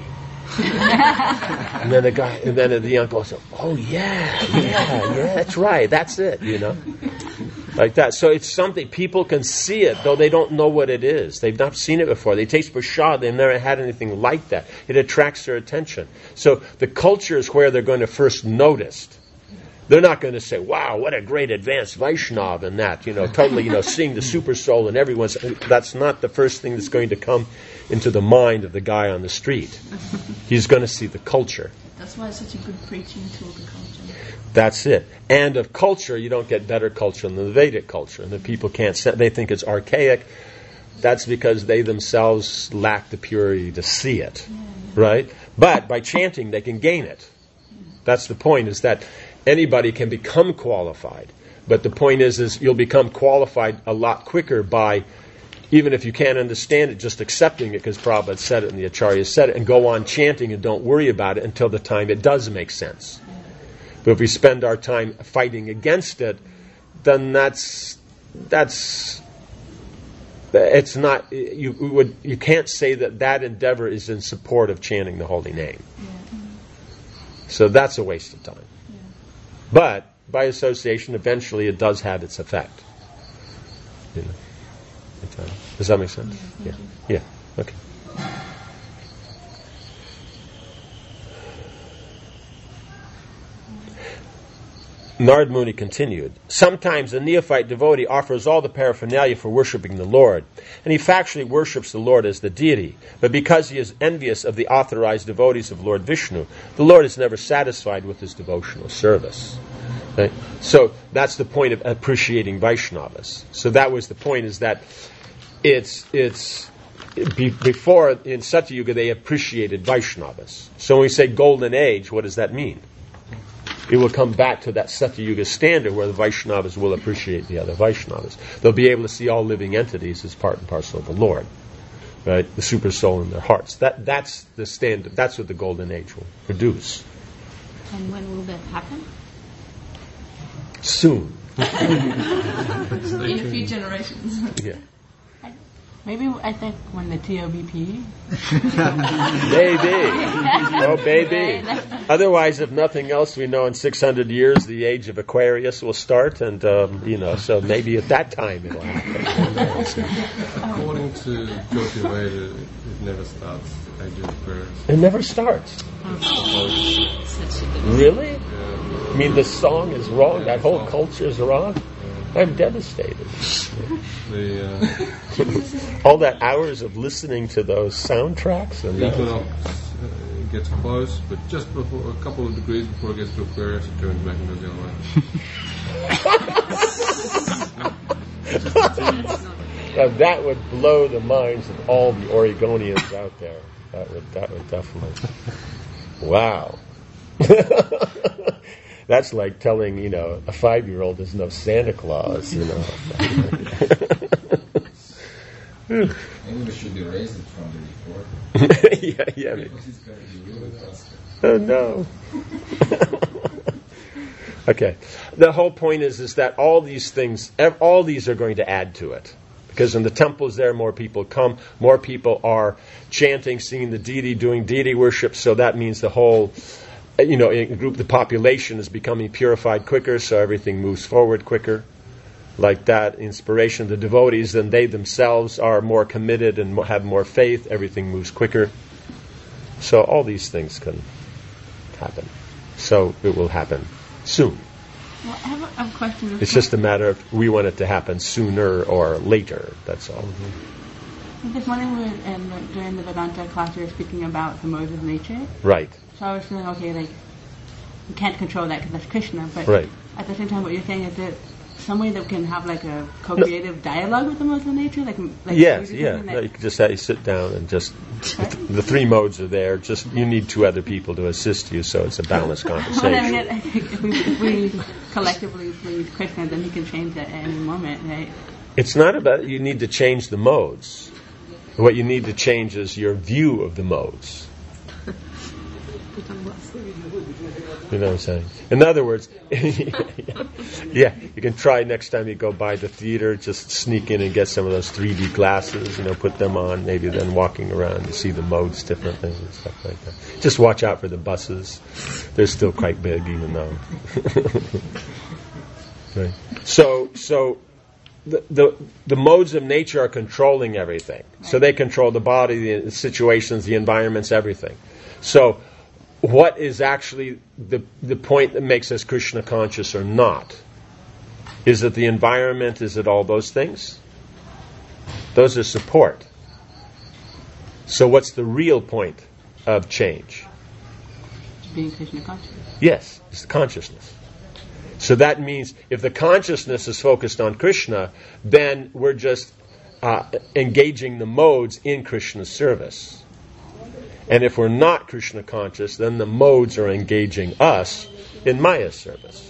And then the guy, and then the uncle said, oh yeah, yeah, yeah, that's right, that's it, you know. Like that. So it's something, people can see it, though they don't know what it is. They've not seen it before. They taste prasad, they've never had anything like that. It attracts their attention. So the culture is where they're going to first notice. They're not going to say, wow, what a great advanced Vaishnava and that, you know, totally, you know, seeing the super soul and everyone's, that's not the first thing that's going to come into the mind of the guy on the street. He's going to see the culture. That's why it's such a good preaching tool, the culture. That's it. And of culture, you don't get better culture than the Vedic culture. And the people can't, they think it's archaic. That's because they themselves lack the purity to see it. Yeah, yeah. Right? But by chanting, they can gain it. That's the point, is that anybody can become qualified. But the point is, is you'll become qualified a lot quicker by, even if you can't understand it, just accepting it, because Prabhupada said it and the Acharyas said it, and go on chanting and don't worry about it until the time it does make sense. But if we spend our time fighting against it, then that's that's it's not you would you can't say that that endeavor is in support of chanting the holy name. Yeah. So that's a waste of time. Yeah. But by association, eventually it does have its effect. You know. Does that make sense? Yeah. Yeah. yeah. Okay. Narad Muni continued, sometimes a neophyte devotee offers all the paraphernalia for worshipping the Lord, and he factually worships the Lord as the deity, but because he is envious of the authorized devotees of Lord Vishnu, the Lord is never satisfied with his devotional service. Right? So that's the point of appreciating Vaishnavas. So that was the point, is that it's it's be, before in Satyuga they appreciated Vaishnavas. So when we say golden age, what does that mean? It will come back to that Satyuga standard where the Vaishnavas will appreciate the other Vaishnavas. They'll be able to see all living entities as part and parcel of the Lord, right? The super soul in their hearts. That that's the standard. That's what the golden age will produce. And when will that happen? Soon. In a few generations. Yeah. Maybe I think when the T O B P. Baby. Oh, baby. Otherwise, if nothing else, we know in six hundred years the age of Aquarius will start, and, um, you know, so maybe at that time it'll happen. According to Jyoti Veda, it never starts. The age of Aquarius. It never starts. Really? Yeah. I mean, the song is wrong. That whole culture is wrong. I'm devastated. The, uh, All that hours of listening to those soundtracks and the that. equinox uh, gets close, but just before a couple of degrees before it gets to Aquarius, it turns back and goes the other way. Now, that would blow the minds of all the Oregonians out there. That would that would definitely. Wow. That's like telling, you know, a five-year-old doesn't know Santa Claus, you know. Maybe we should erase it from the report. yeah, yeah. Because it's going to be really fast. Oh, no. Okay. The whole point is, is that all these things, all these are going to add to it. Because when the temple is there, more people come, more people are chanting, singing the deity, doing deity worship, so that means the whole... You know, in group, the population is becoming purified quicker, so everything moves forward quicker. Like that, inspiration of the devotees, then they themselves are more committed and have more faith, everything moves quicker. So all these things can happen. So it will happen soon. Well, I have a, I have a question. It's just a matter of we want it to happen sooner or later, that's all. I'm just wondering, when, um, during the Vedanta class, you were speaking about the modes of nature. Right. So I was feeling, okay, like, you can't control that because that's Krishna, but right. At the same time, what you're saying is that some way that we can have like a co-creative no. dialogue with the modes of nature? Like, like yes, yeah. No, you can just have you sit down and just, right? the, the three modes are there, just you need two other people to assist you, so it's a balanced conversation. Well, I mean, I think if we, if we collectively please Krishna, then he can change that at any moment, right? It's not about you need to change the modes. What you need to change is your view of the modes. You know what I'm saying? In other words, yeah, you can try next time you go by the theater, just sneak in and get some of those three D glasses, you know, put them on, maybe then walking around to see the modes differently and stuff like that. Just watch out for the buses. They're still quite big, even though. Right. So, so the, the the modes of nature are controlling everything. So they control the body, the situations, the environments, everything. So what is actually the the point that makes us Krishna conscious or not? Is it the environment? Is it all those things? Those are support. So what's the real point of change? Being Krishna conscious. Yes, it's the consciousness. So that means if the consciousness is focused on Krishna, then we're just uh, engaging the modes in Krishna's service. And if we're not Krishna conscious, then the modes are engaging us in Maya's service.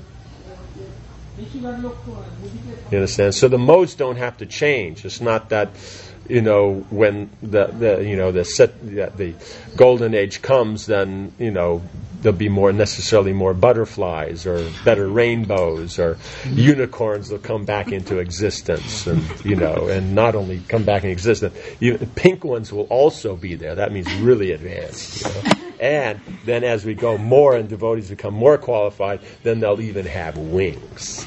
You understand? So the modes don't have to change. It's not that, you know, when the, the you know the set the, the golden age comes, then you know there'll be more necessarily more butterflies or better rainbows or unicorns will come back into existence, and you know, and not only come back in existence, you, pink ones will also be there. That means really advanced. You know? And then as we go more and devotees become more qualified, then they'll even have wings.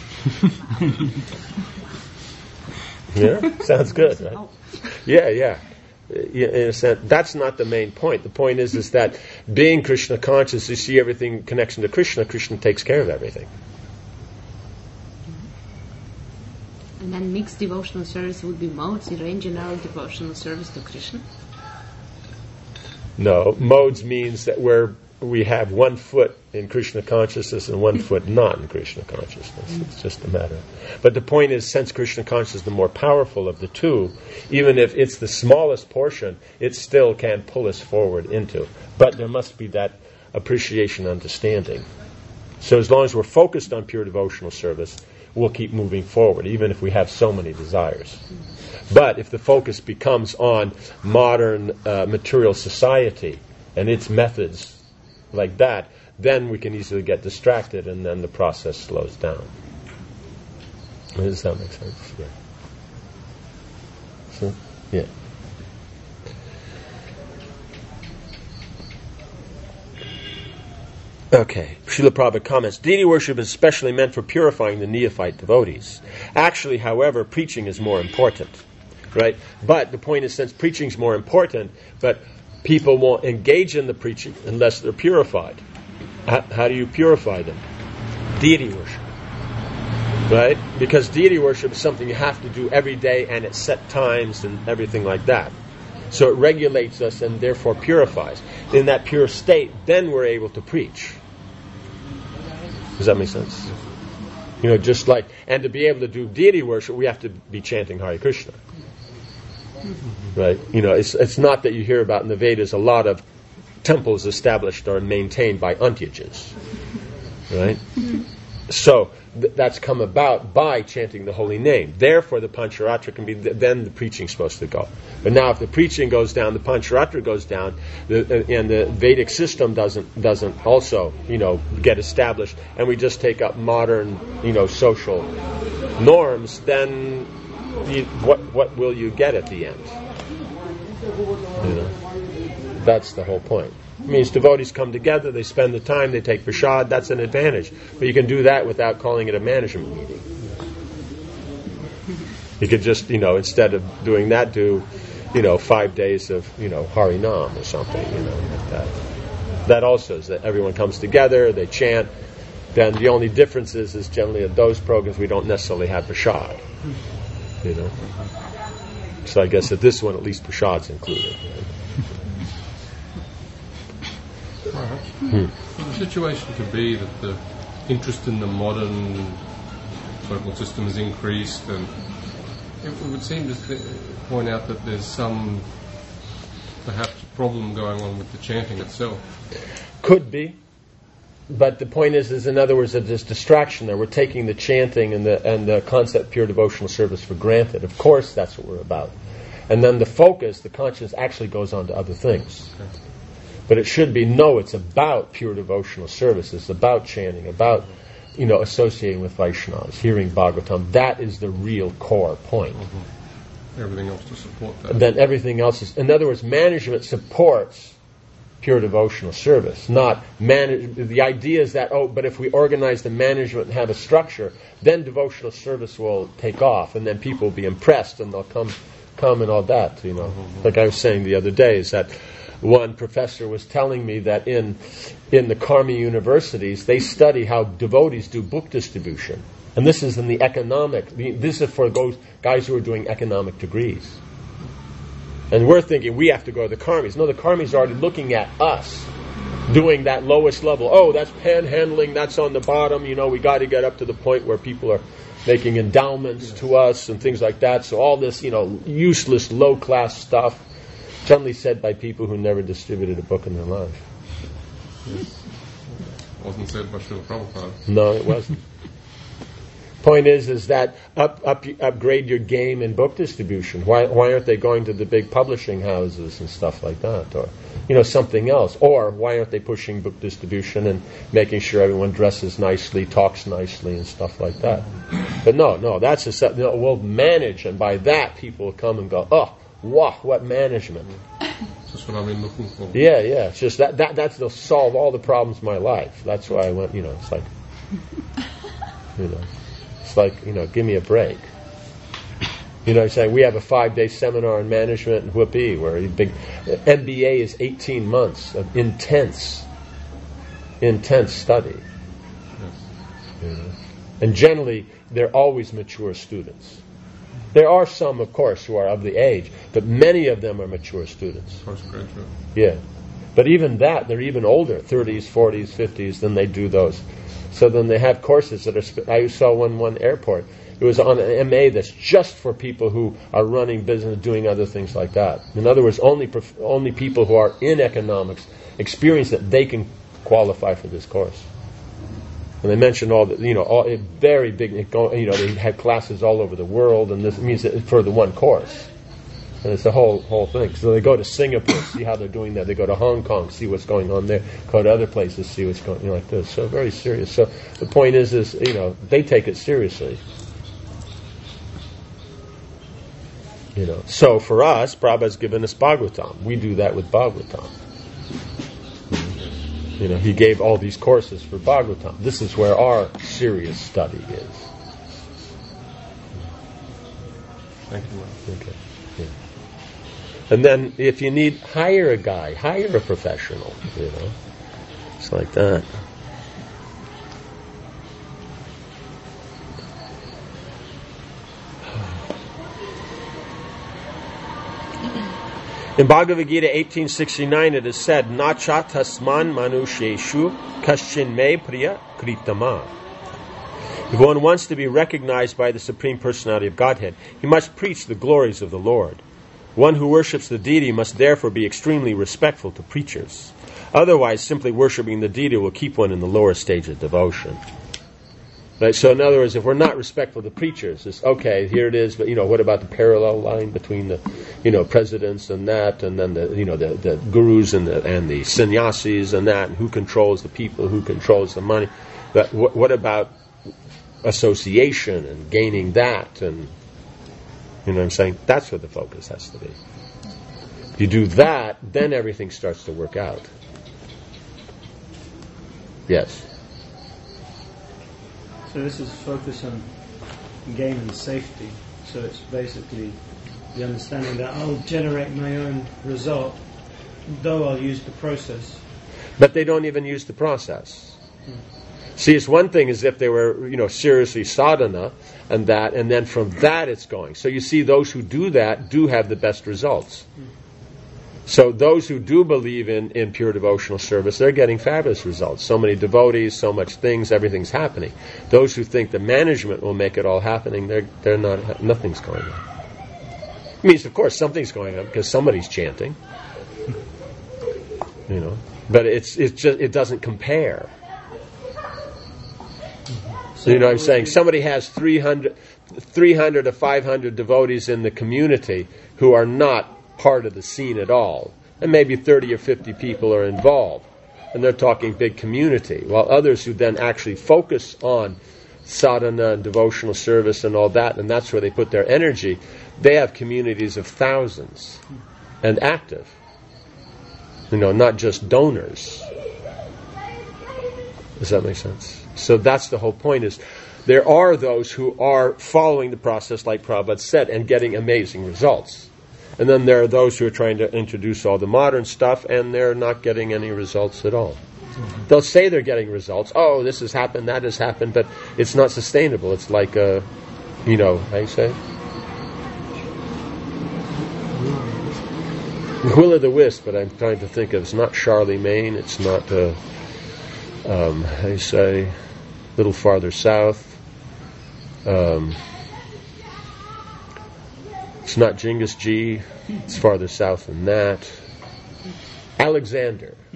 Yeah, sounds good, right? Yeah, yeah. In a sense, that's not the main point. The point is, is that being Krishna conscious, you see everything in connection to Krishna. Krishna takes care of everything. And then mixed devotional service would be modes, in general devotional service to Krishna? No, modes means that we're, we have one foot in Krishna consciousness and one foot not in Krishna consciousness. It's just a matter. But the point is, since Krishna consciousness is the more powerful of the two, even if it's the smallest portion, it still can pull us forward into. But there must be that appreciation, understanding. So as long as we're focused on pure devotional service, we'll keep moving forward, even if we have so many desires. But if the focus becomes on modern uh, material society and its methods like that, then we can easily get distracted, and then the process slows down. Does that make sense? Yeah. So, yeah. Okay. Srila Prabhupada comments, deity worship is especially meant for purifying the neophyte devotees. Actually, however, preaching is more important. Right? But the point is, since preaching is more important, but people won't engage in the preaching unless they're purified. How, how do you purify them? Deity worship. Right? Because deity worship is something you have to do every day and at set times and everything like that. So it regulates us and therefore purifies. In that pure state, then we're able to preach. Does that make sense? You know, just like, and to be able to do deity worship, we have to be chanting Hare Krishna. Right? You know, it's it's not that you hear about in the Vedas a lot of temples established or maintained by Antyajas. Right? So th- that's come about by chanting the holy name. Therefore, the Pancharatra can be, th- then the preaching's supposed to go. But now if the preaching goes down, the Pancharatra goes down, the, uh, and the Vedic system doesn't doesn't also, you know, get established, and we just take up modern, you know, social norms, then you, what what will you get at the end? You know, that's the whole point. It means devotees come together, they spend the time, they take prasad, that's an advantage. But you can do that without calling it a management meeting. You could just, you know, instead of doing that, do, you know, five days of, you know, Harinam or something, you know, like that. That also is that everyone comes together, they chant. Then the only difference is, is generally at those programs we don't necessarily have prasad. You know. So I guess at this one at least prasad's included. Hmm. The situation could be that the interest in the modern political system has increased, and it would seem to point out that there's some perhaps problem going on with the chanting itself. Could be, but the point is, is in other words, that there's distraction there. We're taking the chanting and the and the concept of pure devotional service for granted. Of course, that's what we're about, and then the focus, the conscience, actually goes on to other things. Okay. But it should be, no, it's about pure devotional service. It's about chanting, about, you know, associating with Vaishnavas, hearing Bhagavatam. That is the real core point. Mm-hmm. Everything else to support that. And then everything else is, in other words, management supports pure devotional service. Not manage. The idea is that, oh, but if we organize the management and have a structure, then devotional service will take off, and then people will be impressed, and they'll come, come and all that. You know, mm-hmm. Like I was saying the other day, is that one professor was telling me that in in the Karma universities, they study how devotees do book distribution. And this is in the economic, this is for those guys who are doing economic degrees. And we're thinking we have to go to the Karmis. No, the Karmis are already looking at us doing that lowest level. Oh, that's panhandling, that's on the bottom. You know, we got to get up to the point where people are making endowments to us and things like that. So all this, you know, useless, low-class stuff, generally said by people who never distributed a book in their life. Yes. Wasn't said by Srila Prabhupada. No, it wasn't. Point is, is that up, up, upgrade your game in book distribution. Why, why aren't they going to the big publishing houses and stuff like that, or you know, something else? Or why aren't they pushing book distribution and making sure everyone dresses nicely, talks nicely, and stuff like that? But no, no, that's a you know, we'll manage, and by that people will come and go, oh, wow, what management? That's what I've been looking for. Yeah, yeah. It's just that that that's to solve all the problems of my life. That's why I went. You know, it's like, you know. Like, you know, give me a break. You know, saying we have a five-day seminar in management in Whoopee, where a big M B A is eighteen months of intense, intense study. Yes. You know? And generally, they're always mature students. There are some, of course, who are of the age, but many of them are mature students. Postgraduate. Yeah. But even that, they're even older, thirties, forties, fifties, then they do those. So then they have courses that are, sp- I saw one one airport. It was on an M A that's just for people who are running business, doing other things like that. In other words, only prof- only people who are in economics experience that they can qualify for this course. And they mentioned all the, you know, all, it, very big, it go, you know, they had classes all over the world, and this means that for the one course. And it's the whole whole thing. So they go to Singapore, see how they're doing there. They go to Hong Kong, see what's going on there. Go to other places, see what's going on, you know, like this. So very serious. So the point is, is you know, they take it seriously. You know. So for us, Prabhupada's given us Bhagavatam. We do that with Bhagavatam. You know, he gave all these courses for Bhagavatam. This is where our serious study is. Thank you. Okay. Yeah. And then if you need, hire a guy, hire a professional, you know. It's like that. In Bhagavad Gita eighteen sixty-nine it is said, Nacha tasman manusheshu kaschin me priya kritama. If one wants to be recognized by the Supreme Personality of Godhead, he must preach the glories of the Lord. One who worships the deity must therefore be extremely respectful to preachers. Otherwise, simply worshipping the deity will keep one in the lower stage of devotion. Right? So in other words, if we're not respectful to preachers, it's okay, here it is, but you know, what about the parallel line between the, you know, presidents and that, and then the, you know, the, the gurus and the and the sannyasis and that, and who controls the people, who controls the money? But what, what about association and gaining that, and you know what I'm saying? That's where the focus has to be. If you do that, then everything starts to work out. Yes. So this is focus on gain and safety. So it's basically the understanding that I'll generate my own result, though I'll use the process. But they don't even use the process. Hmm. See, it's one thing as if they were, you know, seriously sadhana and that, and then from that it's going. So you see, those who do that do have the best results. Hmm. So those who do believe in, in pure devotional service, they're getting fabulous results. So many devotees, so much things, everything's happening. Those who think the management will make it all happening, they're they're not, nothing's going on. It means, of course, something's going on because somebody's chanting. You know, but it's it's just it doesn't compare. So you know what I'm saying? Somebody has three hundred, three hundred to five hundred devotees in the community who are not part of the scene at all, and maybe thirty or fifty people are involved, and they're talking big community, while others who then actually focus on sadhana and devotional service and all that, and that's where they put their energy, they have communities of thousands and active, you know, not just donors. Does that make sense? So that's the whole point, is there are those who are following the process like Prabhupada said and getting amazing results. And then there are those who are trying to introduce all the modern stuff, and they're not getting any results at all. They'll say they're getting results. Oh, this has happened, that has happened, but it's not sustainable. It's like a, you know, how you say? Will o' the Wisp, but I'm trying to think of, it's not Charlie Maine, it's not, uh, um, how you say, a little farther south. Um... It's not Genghis G. It's farther south than that. Alexander.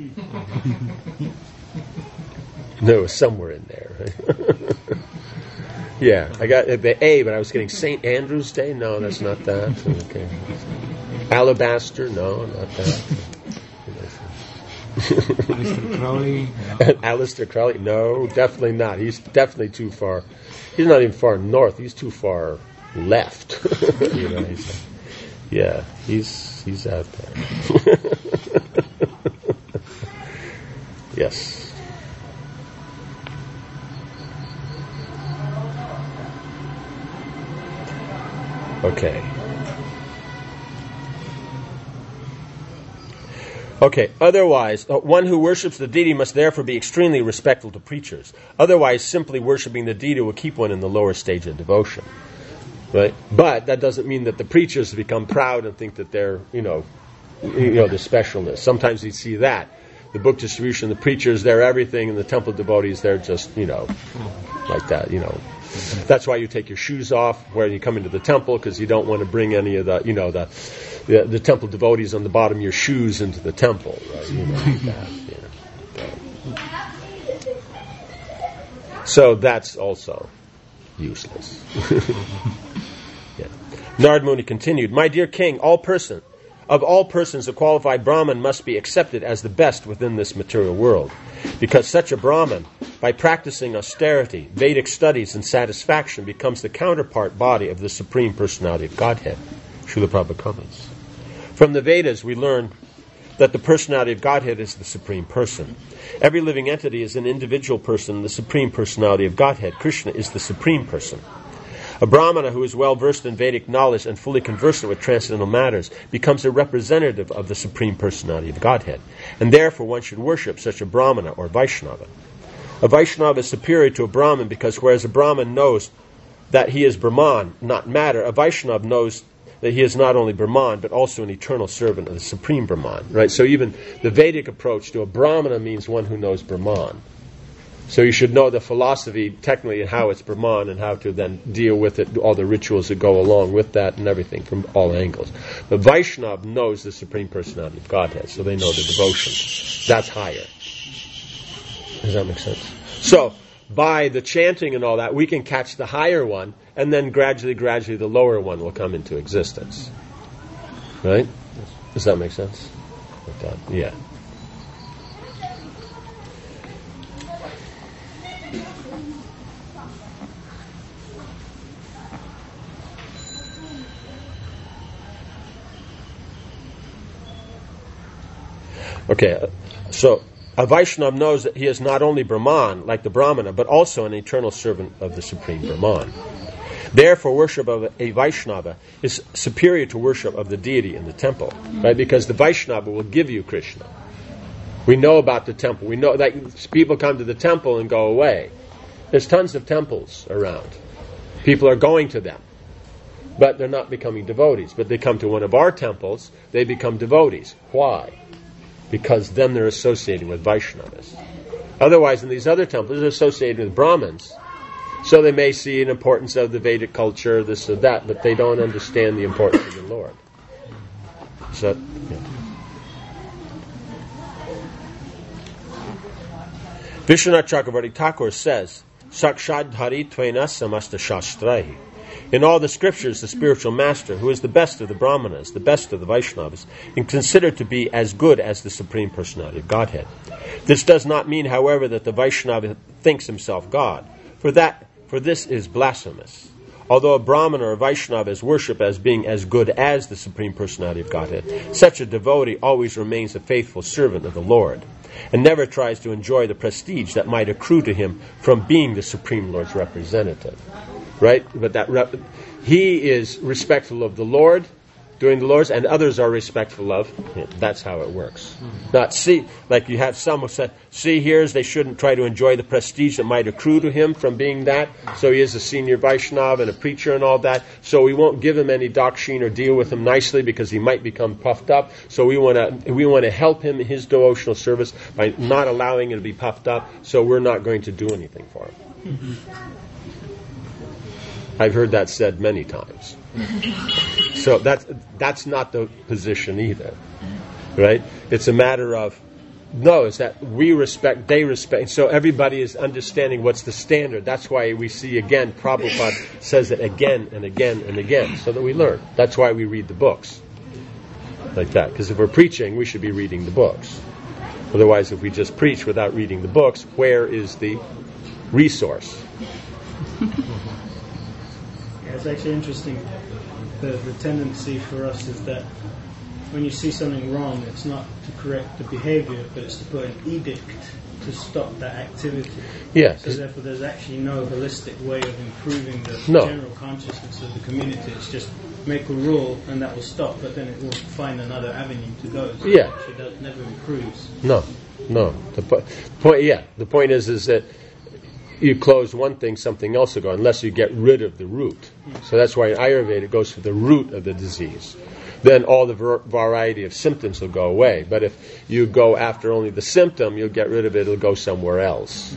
No, somewhere in there. Right? Yeah, I got the A, but I was getting Saint Andrew's Day. No, that's not that. Okay. Alabaster. No, not that. Mister Crowley. No. Alistair Crowley. No, definitely not. He's definitely too far. He's not even far north. He's too far left. You know, he's, yeah, he's he's out there. Yes. Okay. Okay, otherwise, uh, one who worships the deity must therefore be extremely respectful to preachers. Otherwise, simply worshipping the deity will keep one in the lower stage of devotion. right? But that doesn't mean that the preachers become proud and think that they're, you know, you know, the specialness. Sometimes you see that. The book distribution, the preachers, they're everything, and the temple devotees, they're just, you know, like that, you know. That's why you take your shoes off when you come into the temple, because you don't want to bring any of the, you know, the, the the temple devotees on the bottom of your shoes into the temple, right? You know, like that, you know. So that's also useless. Yeah. Narad Muni continued, "My dear king, all person, of all persons, a qualified Brahman must be accepted as the best within this material world, because such a Brahman, by practicing austerity, Vedic studies, and satisfaction, becomes the counterpart body of the Supreme Personality of Godhead." Srila Prabhupada comments. From the Vedas we learn that the Personality of Godhead is the Supreme Person. Every living entity is an individual person, the Supreme Personality of Godhead. Krishna is the Supreme Person. A Brahmana who is well versed in Vedic knowledge and fully conversant with transcendental matters becomes a representative of the Supreme Personality of Godhead, and therefore one should worship such a Brahmana or Vaishnava. A Vaishnava is superior to a Brahmin because whereas a Brahmin knows that he is Brahman, not matter, a Vaishnava knows that he is not only Brahman but also an eternal servant of the Supreme Brahman. Right? So even the Vedic approach to a Brahmana means one who knows Brahman. So you should know the philosophy technically and how it's Brahman and how to then deal with it, all the rituals that go along with that and everything from all angles. But Vaishnava knows the Supreme Personality of Godhead, so they know the devotion. That's higher. Does that make sense? So, by the chanting and all that, we can catch the higher one, and then gradually, gradually the lower one will come into existence. Right? Does that make sense? Like that? Yeah. Okay, so a Vaishnava knows that he is not only Brahman, like the Brahmana, but also an eternal servant of the Supreme Brahman. Therefore, worship of a Vaishnava is superior to worship of the deity in the temple, right? Because the Vaishnava will give you Krishna. We know about the temple. We know that people come to the temple and go away. There's tons of temples around. People are going to them, but they're not becoming devotees. But they come to one of our temples, they become devotees. Why? Because then they're associated with Vaishnavas. Otherwise, in these other temples, they're associated with Brahmins. So they may see an importance of the Vedic culture, this or that, but they don't understand the importance of the Lord. So, yeah. Vishwanath Chakravarti Thakur says, Sakshad Hari Tvena Samasta Shastrahi. In all the scriptures, the spiritual master, who is the best of the Brahmanas, the best of the Vaishnavas, is considered to be as good as the Supreme Personality of Godhead. This does not mean, however, that the Vaishnava thinks himself God, for that, for this is blasphemous. Although a Brahmana or a Vaishnava is worshipped as being as good as the Supreme Personality of Godhead, such a devotee always remains a faithful servant of the Lord, and never tries to enjoy the prestige that might accrue to him from being the Supreme Lord's representative. Right? But that rep- he is respectful of the Lord, doing the Lord's, and others are respectful of him. That's how it works. Mm-hmm. Not see, like you have some who say, see here's, they shouldn't try to enjoy the prestige that might accrue to him from being that. So he is a senior Vaishnava and a preacher and all that. So we won't give him any dakshin or deal with him nicely because he might become puffed up. So we want to we want to help him in his devotional service by not allowing him to be puffed up. So we're not going to do anything for him. Mm-hmm. I've heard that said many times. So that's, that's not the position either. Right? It's a matter of, no, it's that we respect, they respect. So everybody is understanding what's the standard. That's why we see again, Prabhupada says it again and again and again, so that we learn. That's why we read the books. Like that. Because if we're preaching, we should be reading the books. Otherwise, if we just preach without reading the books, where is the resource? It's actually interesting. The, the tendency for us is that when you see something wrong, it's not to correct the behavior, but it's to put an edict to stop that activity. Yes. So therefore there's actually no holistic way of improving the no. general consciousness of the community. It's just make a rule and that will stop, but then it will find another avenue to go. So yeah. It actually does, never improves. No, no. The po- point, yeah, the point is, is that you close one thing, something else will go, unless you get rid of the root. So that's why in Ayurveda it goes to the root of the disease. Then all the ver- variety of symptoms will go away. But if you go after only the symptom, you'll get rid of it, it'll go somewhere else.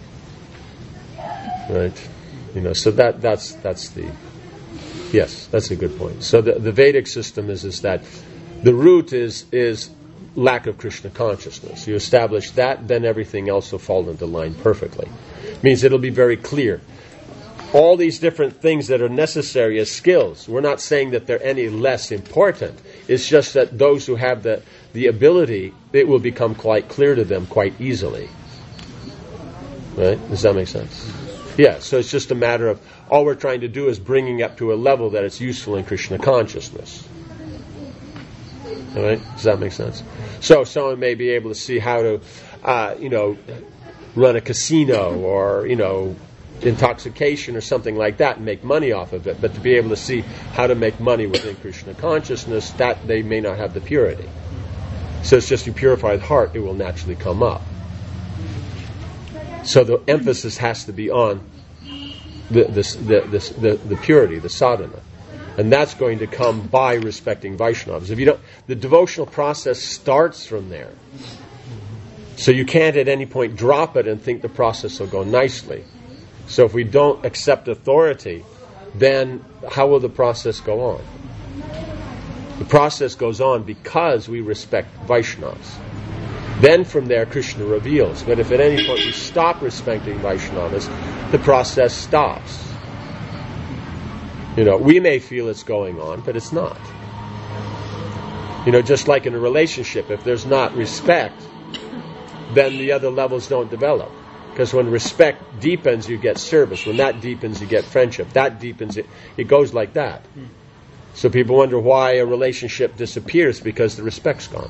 Right? You know, so that that's that's the yes, that's a good point. So the, the Vedic system is is that the root is is lack of Krishna consciousness. You establish that, then everything else will fall into line perfectly. It means it'll be very clear. All these different things that are necessary as skills, we're not saying that they're any less important. It's just that those who have the, the ability, it will become quite clear to them quite easily. Right? Does that make sense? Yeah, so it's just a matter of all we're trying to do is bringing up to a level that it's useful in Krishna consciousness. All right? Does that make sense? So someone may be able to see how to, uh, you know, run a casino or, you know, intoxication or something like that and make money off of it, but to be able to see how to make money within Krishna consciousness, that they may not have the purity. So it's just you purify the heart, it will naturally come up. So the emphasis has to be on the the the, the, the, the purity, the sadhana. And that's going to come by respecting Vaishnavas. If you don't, the devotional process starts from there. So you can't at any point drop it and think the process will go nicely. So if we don't accept authority, then how will the process go on? The process goes on because we respect Vaishnavas. Then from there Krishna reveals. But if at any point we stop respecting Vaishnavas, the process stops. You know, we may feel it's going on, but it's not. You know, just like in a relationship, if there's not respect, then the other levels don't develop. Because when respect deepens, you get service. When that deepens, you get friendship. That deepens, it, it goes like that. So people wonder why a relationship disappears, because the respect's gone.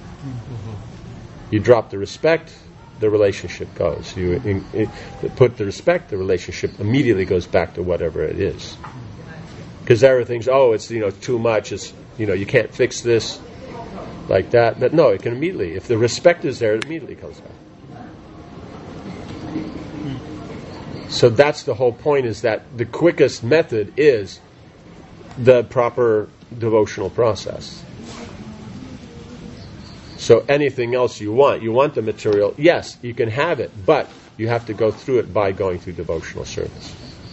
You drop the respect, the relationship goes. You in, in, put the respect, the relationship immediately goes back to whatever it is. Because everything's, oh, it's, you know, too much, it's, you know, you can't fix this, like that. But no, it can immediately, if the respect is there, it immediately comes back. So that's the whole point, is that the quickest method is the proper devotional process. So anything else you want, you want the material, yes, you can have it, but you have to go through it by going through devotional service.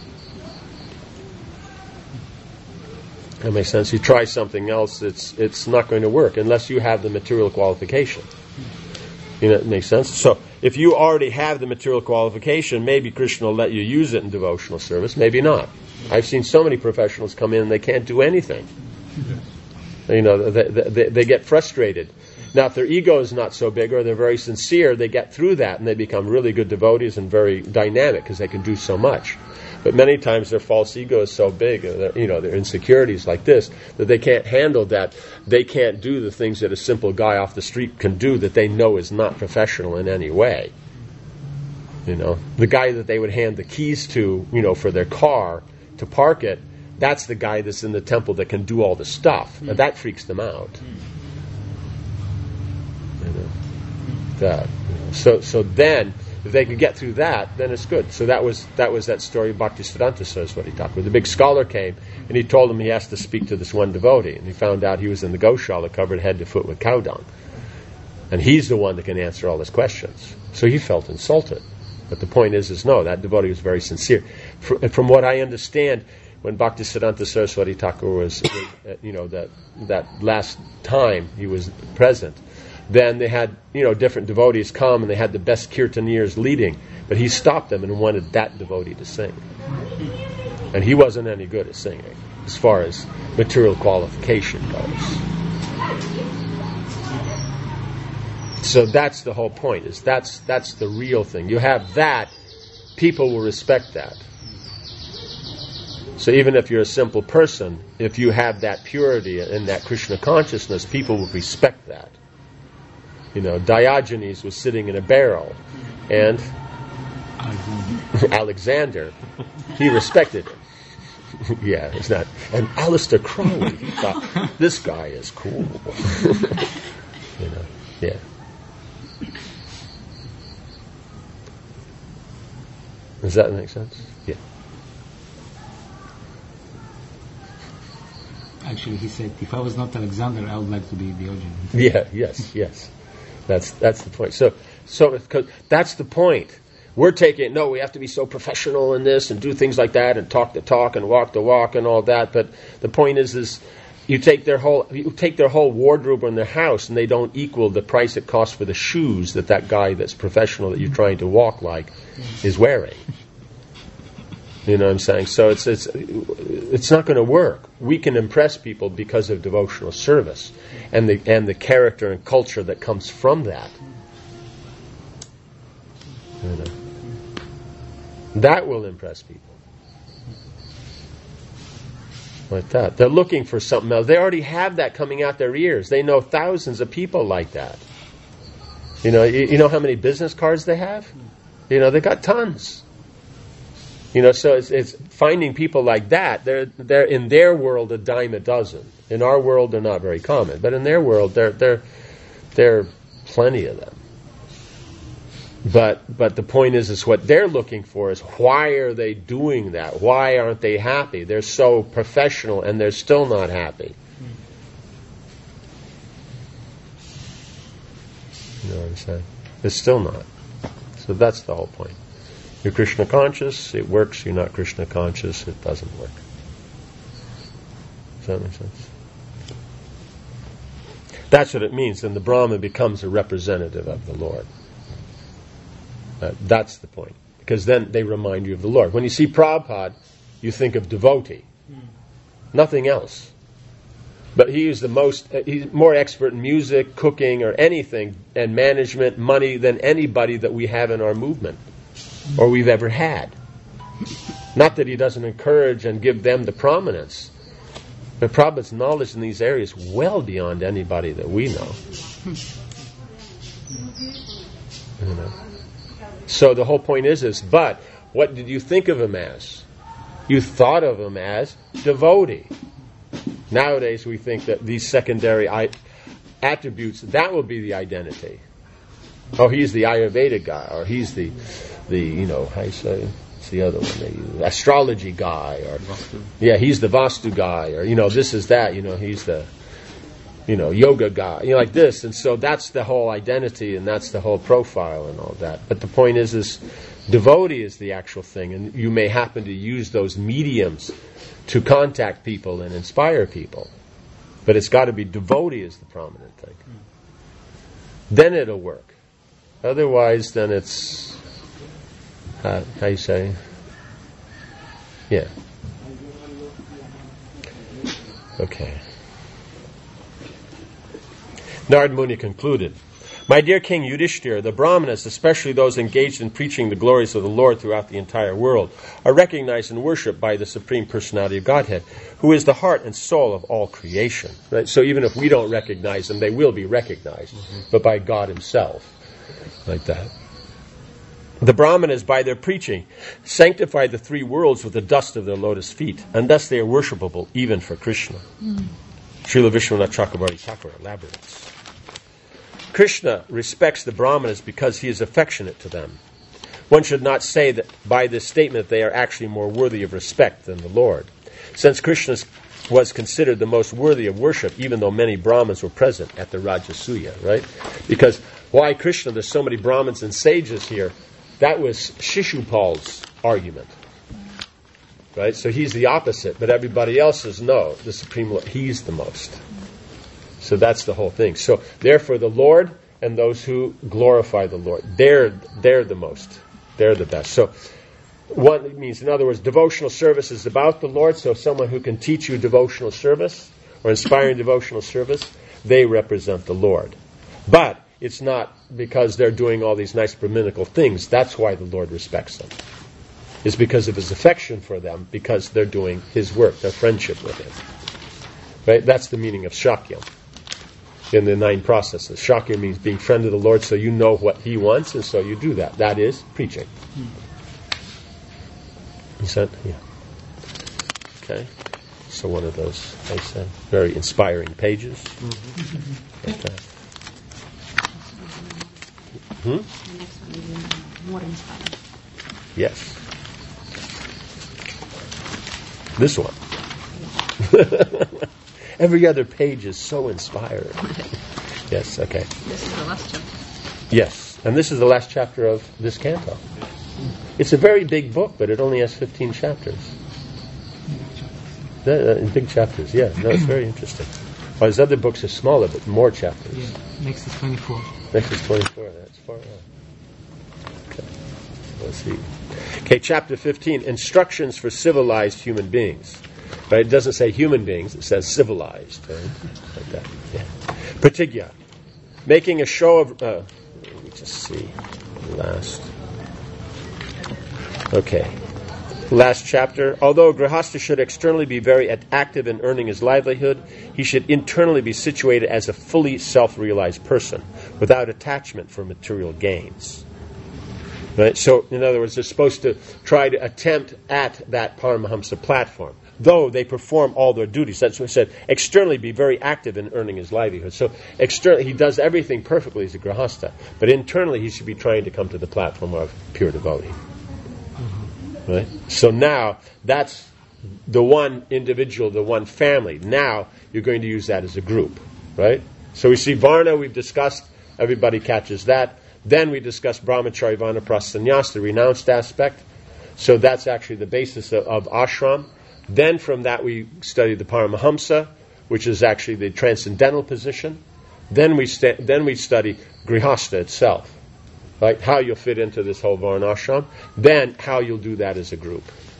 That makes sense. You try something else, it's it's not going to work unless you have the material qualification. You know, it makes sense? So if you already have the material qualification, maybe Krishna will let you use it in devotional service, maybe not. I've seen so many professionals come in and they can't do anything. You know, they, they, they get frustrated. Now, if their ego is not so big or they're very sincere, they get through that and they become really good devotees and very dynamic because they can do so much. But many times their false ego is so big, or their, you know, their insecurities like this, that they can't handle that. They can't do the things that a simple guy off the street can do that they know is not professional in any way. You know, the guy that they would hand the keys to, you know, for their car to park it, that's the guy that's in the temple that can do all the stuff. Mm. Now, that freaks them out. Mm. You know, that. You know. So, so then, if they could get through that, then it's good. So that was that was that story of Bhaktisiddhanta Saraswati Thakur. The big scholar came, and he told him he has to speak to this one devotee. And he found out he was in the Goshala, covered head to foot with cow dung. And he's the one that can answer all his questions. So he felt insulted. But the point is, is no, that devotee was very sincere. From, from what I understand, when Bhaktisiddhanta Saraswati Thakur was, you know, that that last time he was present, then they had, you know, different devotees come and they had the best kirtaniers leading, but he stopped them and wanted that devotee to sing. And he wasn't any good at singing as far as material qualification goes. So that's the whole point, is that's that's the real thing. You have that, people will respect that. So even if you're a simple person, if you have that purity and that Krishna consciousness, people will respect that. You know, Diogenes was sitting in a barrel, and Alexander, he respected him. Yeah, it's not. And Aleister Crowley, he thought, this guy is cool. You know, yeah. Does that make sense? Yeah. actually he said, if I was not Alexander, I would like to be Diogenes. Yeah, yes, yes. That's that's the point. So, so cause that's the point. We're taking, no, we have to be so professional in this and do things like that and talk the talk and walk the walk and all that. But the point is, is you take their whole you take their whole wardrobe in their house and they don't equal the price it costs for the shoes that that guy that's professional that you're trying to walk like is wearing. You know what I'm saying? So it's it's it's not going to work. We can impress people because of devotional service and the and the character and culture that comes from that. You know. That will impress people. Like that. They're looking for something else. They already have that coming out their ears. They know thousands of people like that. You know, you, you know how many business cards they have? You know, they got tons. You know, so it's, it's finding people like that. They're they're in their world a dime a dozen. In our world, they're not very common, but in their world, there there there are plenty of them. But but the point is, is what they're looking for is why are they doing that? Why aren't they happy? They're so professional and they're still not happy. You know what I'm saying? They're still not. So that's the whole point. You're Krishna conscious, it works. You're not Krishna conscious, it doesn't work. Does that make sense? That's what it means. Then the Brahman becomes a representative of the Lord. Uh, that's the point. Because then they remind you of the Lord. When you see Prabhupada, you think of devotee. Mm. Nothing else. But he is the most, uh, he's more expert in music, cooking, or anything, and management, money, than anybody that we have in our movement, or we've ever had. Not that he doesn't encourage and give them the prominence, but Prabhupada's knowledge in these areas is well beyond anybody that we know. You know. So the whole point is, is, but what did you think of him as? You thought of him as devotee. Nowadays we think that these secondary I- attributes, that will be the identity. Oh, he's the Ayurveda guy, or he's the, the you know, how you say, what's the other one they use? Astrology guy, or yeah, he's the Vastu guy, or you know, this is that, you know, he's the, you know, yoga guy, you know, like this. And so that's the whole identity and that's the whole profile and all that. But the point is, is devotee is the actual thing, and you may happen to use those mediums to contact people and inspire people. But it's got to be devotee is the prominent thing. Then it'll work. Otherwise, then it's, uh, how you say? Yeah. Okay. Narad Muni concluded, my dear King Yudhishthira, the Brahmanas, especially those engaged in preaching the glories of the Lord throughout the entire world, are recognized and worshipped by the Supreme Personality of Godhead, who is the heart and soul of all creation. Right? So even if we don't recognize them, they will be recognized, mm-hmm. but by God Himself. Like that. The Brahmanas, by their preaching, sanctify the three worlds with the dust of their lotus feet, and thus they are worshipable even for Krishna. Mm. Srila Vishwanath Chakravarti Thakur elaborates. Krishna respects the Brahmanas because he is affectionate to them. One should not say that by this statement they are actually more worthy of respect than the Lord, since Krishna was considered the most worthy of worship, even though many Brahmins were present at the Rajasuya, right? Because why Krishna? There's so many Brahmins and sages here. That was Shishupal's argument, right? So he's the opposite, but everybody else says no. The Supreme Lord, he's the most. So that's the whole thing. So therefore, the Lord and those who glorify the Lord, they're they're the most, they're the best. So what means, in other words, devotional service is about the Lord. So someone who can teach you devotional service or inspiring devotional service, they represent the Lord. But it's not because they're doing all these nice Brahminical things. That's why the Lord respects them. It's because of His affection for them, because they're doing His work, their friendship with Him. Right? That's the meaning of Shakyam in the nine processes. Shakya means being friend of the Lord, so you know what He wants, and so you do that. That is preaching. You said? Yeah. Okay. So one of those, I said, very inspiring pages. Mm-hmm. Like that. Hmm? The next one is more inspiring. Yes. This one. Every other page is so inspiring. Yes, okay. This is the last chapter. Yes, and this is the last chapter of this canto. It's a very big book, but it only has fifteen chapters. Uh, uh, big chapters, yeah. No, it's very interesting. While his other books are smaller, but more chapters. Yeah, next is twenty-four. Next is twenty-four. That's far out. Okay, let's see. Okay, chapter fifteen, instructions for civilized human beings. Right? It doesn't say human beings, it says civilized. Right? Like that. Yeah. Pratigya. Making a show of... Uh, let me just see. Last. Okay. Last chapter. Although a grihastha should externally be very active in earning his livelihood, he should internally be situated as a fully self-realized person, without attachment for material gains. Right? So, in other words, they're supposed to try to attempt at that Paramahamsa platform, though they perform all their duties. That's what he said. Externally be very active in earning his livelihood. So, externally, he does everything perfectly as a grihastha, but internally he should be trying to come to the platform of pure devotee. Right? So now, that's the one individual, the one family. Now, you're going to use that as a group. Right? So we see Varna, we've discussed, everybody catches that. Then we discuss Brahmachari, Vanaprastha, Sannyas, the renounced aspect. So that's actually the basis of, of ashram. Then from that we study the Paramahamsa, which is actually the transcendental position. Then we sta- then we study Grihastha itself. Right? How you'll fit into this whole Varnashram. Then how you'll do that as a group.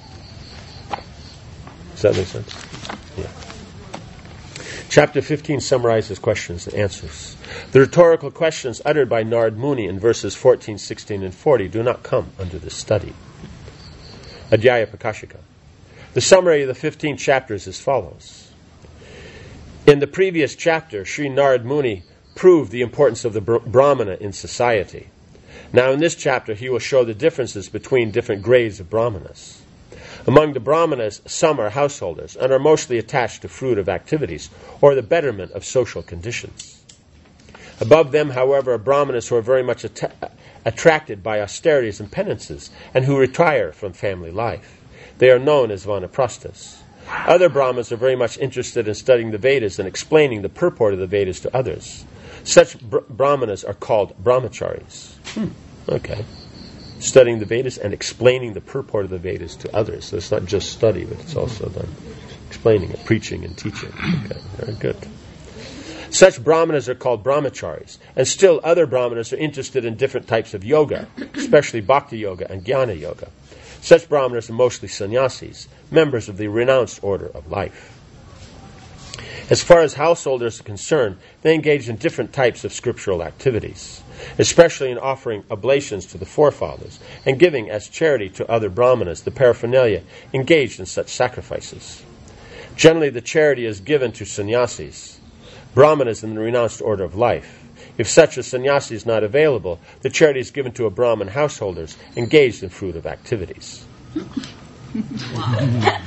Does that make sense? Yeah. Chapter fifteen summarizes questions and answers. The rhetorical questions uttered by Narad Muni in verses fourteen, sixteen, and forty do not come under this study. Adhyaya Prakashika. The summary of the fifteen chapters is as follows. In the previous chapter, Sri Narad Muni proved the importance of the Brahmana in society. Now in this chapter, he will show the differences between different grades of Brahmanas. Among the Brahmanas, some are householders and are mostly attached to fruitive activities or the betterment of social conditions. Above them, however, are Brahmanas who are very much att- attracted by austerities and penances and who retire from family life. They are known as Vanaprasthas. Other Brahmanas are very much interested in studying the Vedas and explaining the purport of the Vedas to others. Such br- Brahmanas are called Brahmacharis. Hmm. Okay. Studying the Vedas and explaining the purport of the Vedas to others. So it's not just study, but it's also then explaining it, preaching and teaching. Okay, very good. Such Brahmanas are called Brahmacharis. And still other Brahmanas are interested in different types of yoga, especially Bhakti Yoga and Jnana Yoga. Such Brahmanas are mostly sannyasis, members of the renounced order of life. As far as householders are concerned, they engage in different types of scriptural activities, especially in offering oblations to the forefathers and giving as charity to other Brahmanas the paraphernalia engaged in such sacrifices. Generally, the charity is given to sannyasis, Brahmanas in the renounced order of life. If such a sannyasi is not available, the charity is given to a Brahmin householders engaged in fruitive activities. Wow.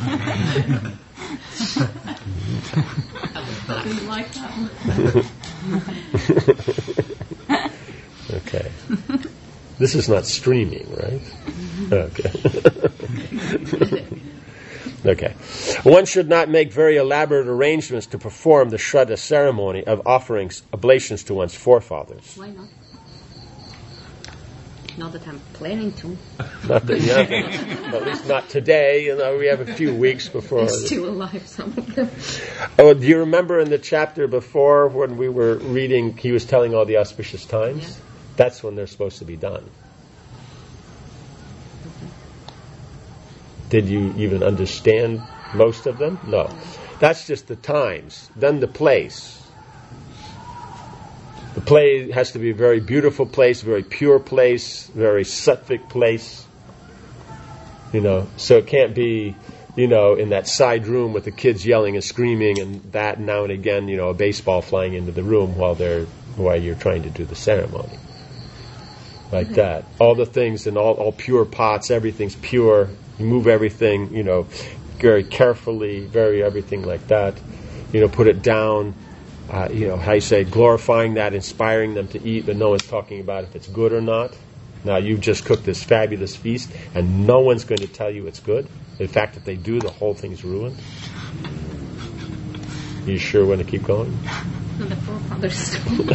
I didn't like that one. Okay. This is not streaming, right? Okay. Okay. One should not make very elaborate arrangements to perform the Shraddha ceremony of offerings, oblations to one's forefathers. Why not? Not that I'm planning to. Not that, yeah, at least not today. You know, we have a few weeks before. They're still alive, some of them. Oh, do you remember in the chapter before when we were reading, he was telling all the auspicious times? Yeah. That's when they're supposed to be done. Did you even understand most of them? No. That's just the times. Then the place. The place has to be a very beautiful place, very pure place, very sattvic place. You know, so it can't be, you know, in that side room with the kids yelling and screaming and that now and again, you know, a baseball flying into the room while they're while you're trying to do the ceremony. Like that. All the things in all, all pure pots, everything's pure. You move everything, you know, very carefully, very everything like that. You know, put it down, uh, you know, how you say, glorifying that, inspiring them to eat, but no one's talking about if it's good or not. Now, you've just cooked this fabulous feast, and no one's going to tell you it's good. In fact, if they do, the whole thing's ruined. You sure want to keep going? The forefathers.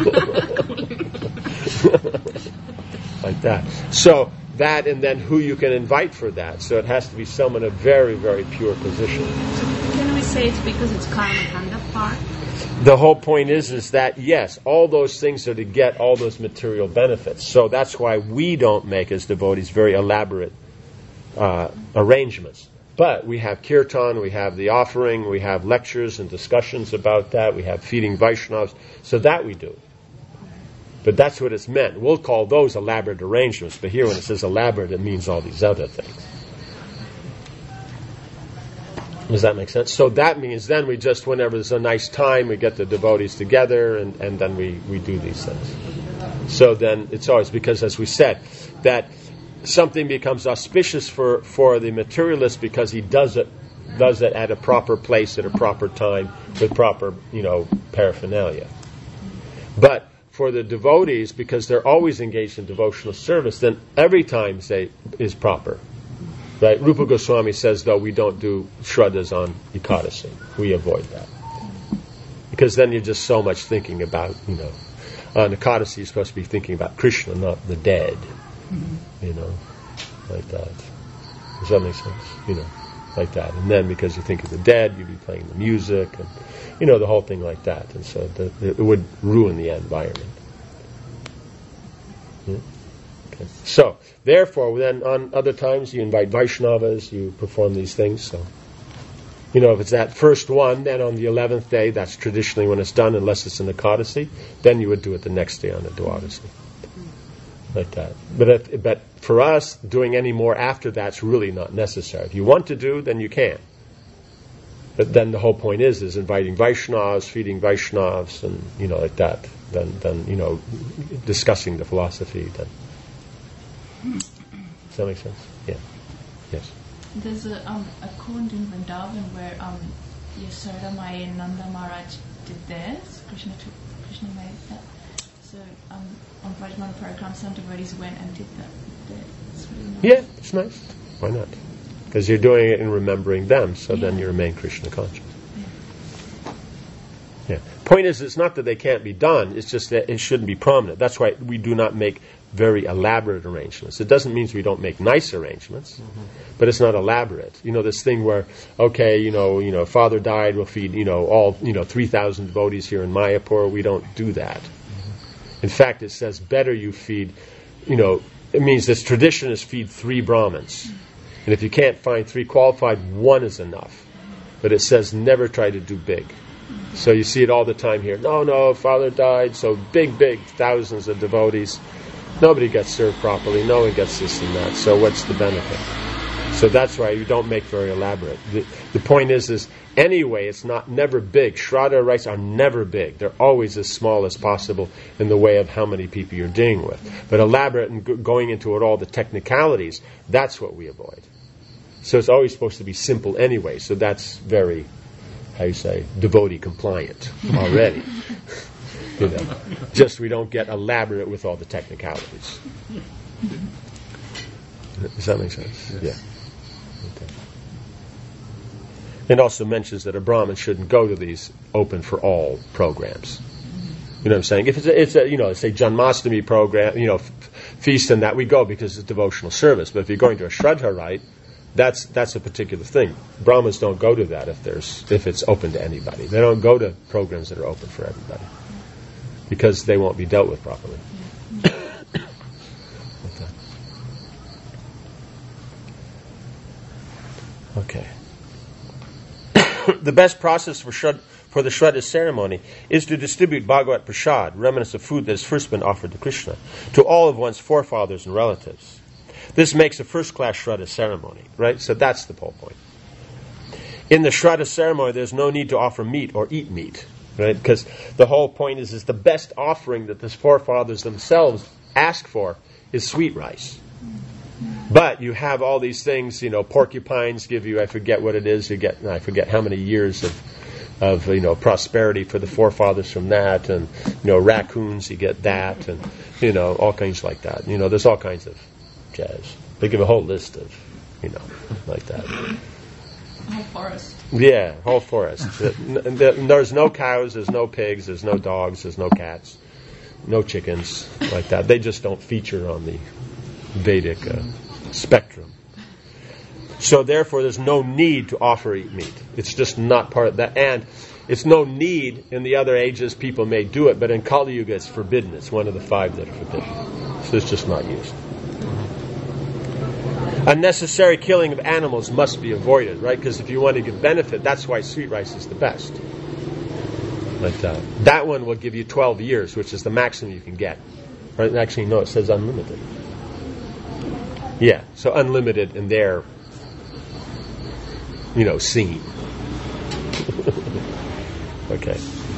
Like that. So that, and then who you can invite for that. So it has to be someone in a very, very pure position. So can we say it's because it's karma kanda part? The whole point is, is that, yes, all those things are to get all those material benefits. So that's why we don't make, as devotees, very elaborate uh, arrangements. But we have kirtan, we have the offering, we have lectures and discussions about that, we have feeding Vaishnavas, so that we do. But that's what it's meant. We'll call those elaborate arrangements, but here when it says elaborate, it means all these other things. Does that make sense? So that means then we just, whenever there's a nice time, we get the devotees together and, and then we, we do these things. So then it's always, because as we said, that something becomes auspicious for, for the materialist because he does it does it at a proper place at a proper time with proper, you know, paraphernalia. But for the devotees, because they're always engaged in devotional service, then every time say is proper. Right? Rupa Goswami says, though, we don't do shraddhas on Ekadasi. We avoid that. Because then you're just so much thinking about, you know, on Ekadasi you're supposed to be thinking about Krishna, not the dead. You know, like that. Does that make sense? You know, like that. And then because you think of the dead, you'd be playing the music and, you know, the whole thing like that. And so the, it would ruin the environment. Yeah? Okay. So, therefore, then on other times you invite Vaishnavas, you perform these things. So, you know, if it's that first one, then on the eleventh day, that's traditionally when it's done, unless it's an Ekadasi, then you would do it the next day on the Dwadasi. Like that. But if, but for us, doing any more after that's really not necessary. If you want to do, then you can. But then the whole point is, is inviting Vaishnavas, feeding Vaishnavas, and, you know, like that. Then, then you know, discussing the philosophy. Then. Does that make sense? Yeah. Yes. There's a um, a kund in Vrindavan where um, Yasoda Maya and Nanda Maharaj did theirs. Krishna took, Krishna made that. So um, on Vrajmana program, some devotees went and did that. It's really nice. Yeah, it's nice. Why not? Because you're doing it and remembering them, so yeah. Then you remain Krishna conscious. Yeah. yeah. Point is, it's not that they can't be done, it's just that it shouldn't be prominent. That's why we do not make very elaborate arrangements. It doesn't mean we don't make nice arrangements, mm-hmm. but it's not elaborate. You know, this thing where, okay, you know, you know, father died, we'll feed, you know, all, you know, three thousand devotees here in Mayapur. We don't do that. In fact, it says better you feed, you know, it means this tradition is feed three Brahmins. And if you can't find three qualified, one is enough. But it says never try to do big. So you see it all the time here. No, no, father died, so big, big, thousands of devotees. Nobody gets served properly. No one gets this and that. So what's the benefit? So that's why you don't make very elaborate. The, the point is, is anyway, it's not never big. Shraddha rites are never big. They're always as small as possible in the way of how many people you're dealing with. But elaborate and g- going into it all the technicalities, that's what we avoid. So it's always supposed to be simple anyway. So that's very, how you say, devotee compliant already. You know, just we don't get elaborate with all the technicalities. Does that make sense? Yes. Yeah. Okay. It also mentions that a Brahmin shouldn't go to these open for all programs. You know what I'm saying? If it's a, it's a you know, say Janmashtami program, you know, f- feast and that, we go because it's devotional service. But if you're going to a Shraddha rite, that's that's a particular thing. Brahmins don't go to that if there's if it's open to anybody. They don't go to programs that are open for everybody because they won't be dealt with properly. Okay. The best process for Shrad, for the Shraddha ceremony is to distribute Bhagavat Prasad, remnants of food that has first been offered to Krishna, to all of one's forefathers and relatives. This makes a first-class Shraddha ceremony, right? So that's the whole point. In the Shraddha ceremony, there's no need to offer meat or eat meat, right? Because the whole point is, is the best offering that the forefathers themselves ask for is sweet rice. But you have all these things, you know, porcupines give you, I forget what it is, you get, I forget how many years of, of, you know, prosperity for the forefathers from that, and, you know, raccoons, you get that, and, you know, all kinds like that. You know, there's all kinds of jazz. They give a whole list of, you know, like that. The whole forest. Yeah, whole forest. There's no cows, there's no pigs, there's no dogs, there's no cats, no chickens like that. They just don't feature on the Vedic uh, spectrum. So therefore, there's no need to offer eat meat. It's just not part of that. And it's no need. In the other ages, people may do it, but in Kali Yuga, it's forbidden. It's one of the five that are forbidden. So it's just not used. Unnecessary killing of animals must be avoided, right? Because if you want to give benefit, that's why sweet rice is the best. But uh, that one will give you twelve years, which is the maximum you can get. Right? Actually, no, it says unlimited. Yeah, so unlimited in their, you know, scene. Okay.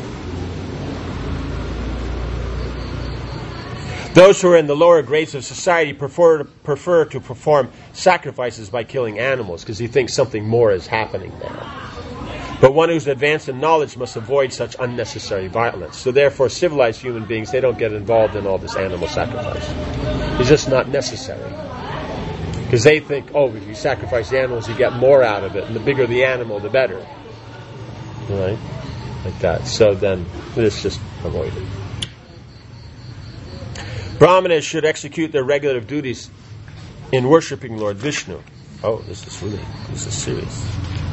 Those who are in the lower grades of society prefer to, prefer to perform sacrifices by killing animals because he thinks something more is happening there. But one who's advanced in knowledge must avoid such unnecessary violence. So therefore, civilized human beings, they don't get involved in all this animal sacrifice. It's just not necessary. Because they think, oh, if you sacrifice the animals, you get more out of it. And the bigger the animal, the better. Right? Like that. So then, it's just avoided. Brahmanas should execute their regulative duties in worshipping Lord Vishnu. Oh, this is really, this is serious.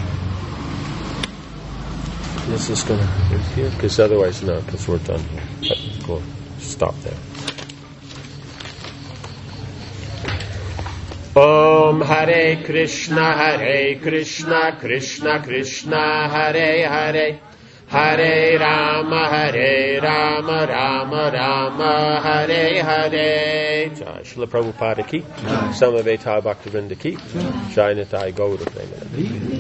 This is going to end here? Because otherwise, no, because we're done here. But we'll stop there. Om Hare Krishna, Hare Krishna, Krishna Krishna, Hare Hare, Hare Rama, Hare Rama, Rama Rama, Hare Hare. Jai Srila Prabhupada ki, Samaveta Bhaktivinoda ki, Jai Nitai Gaura Premanande.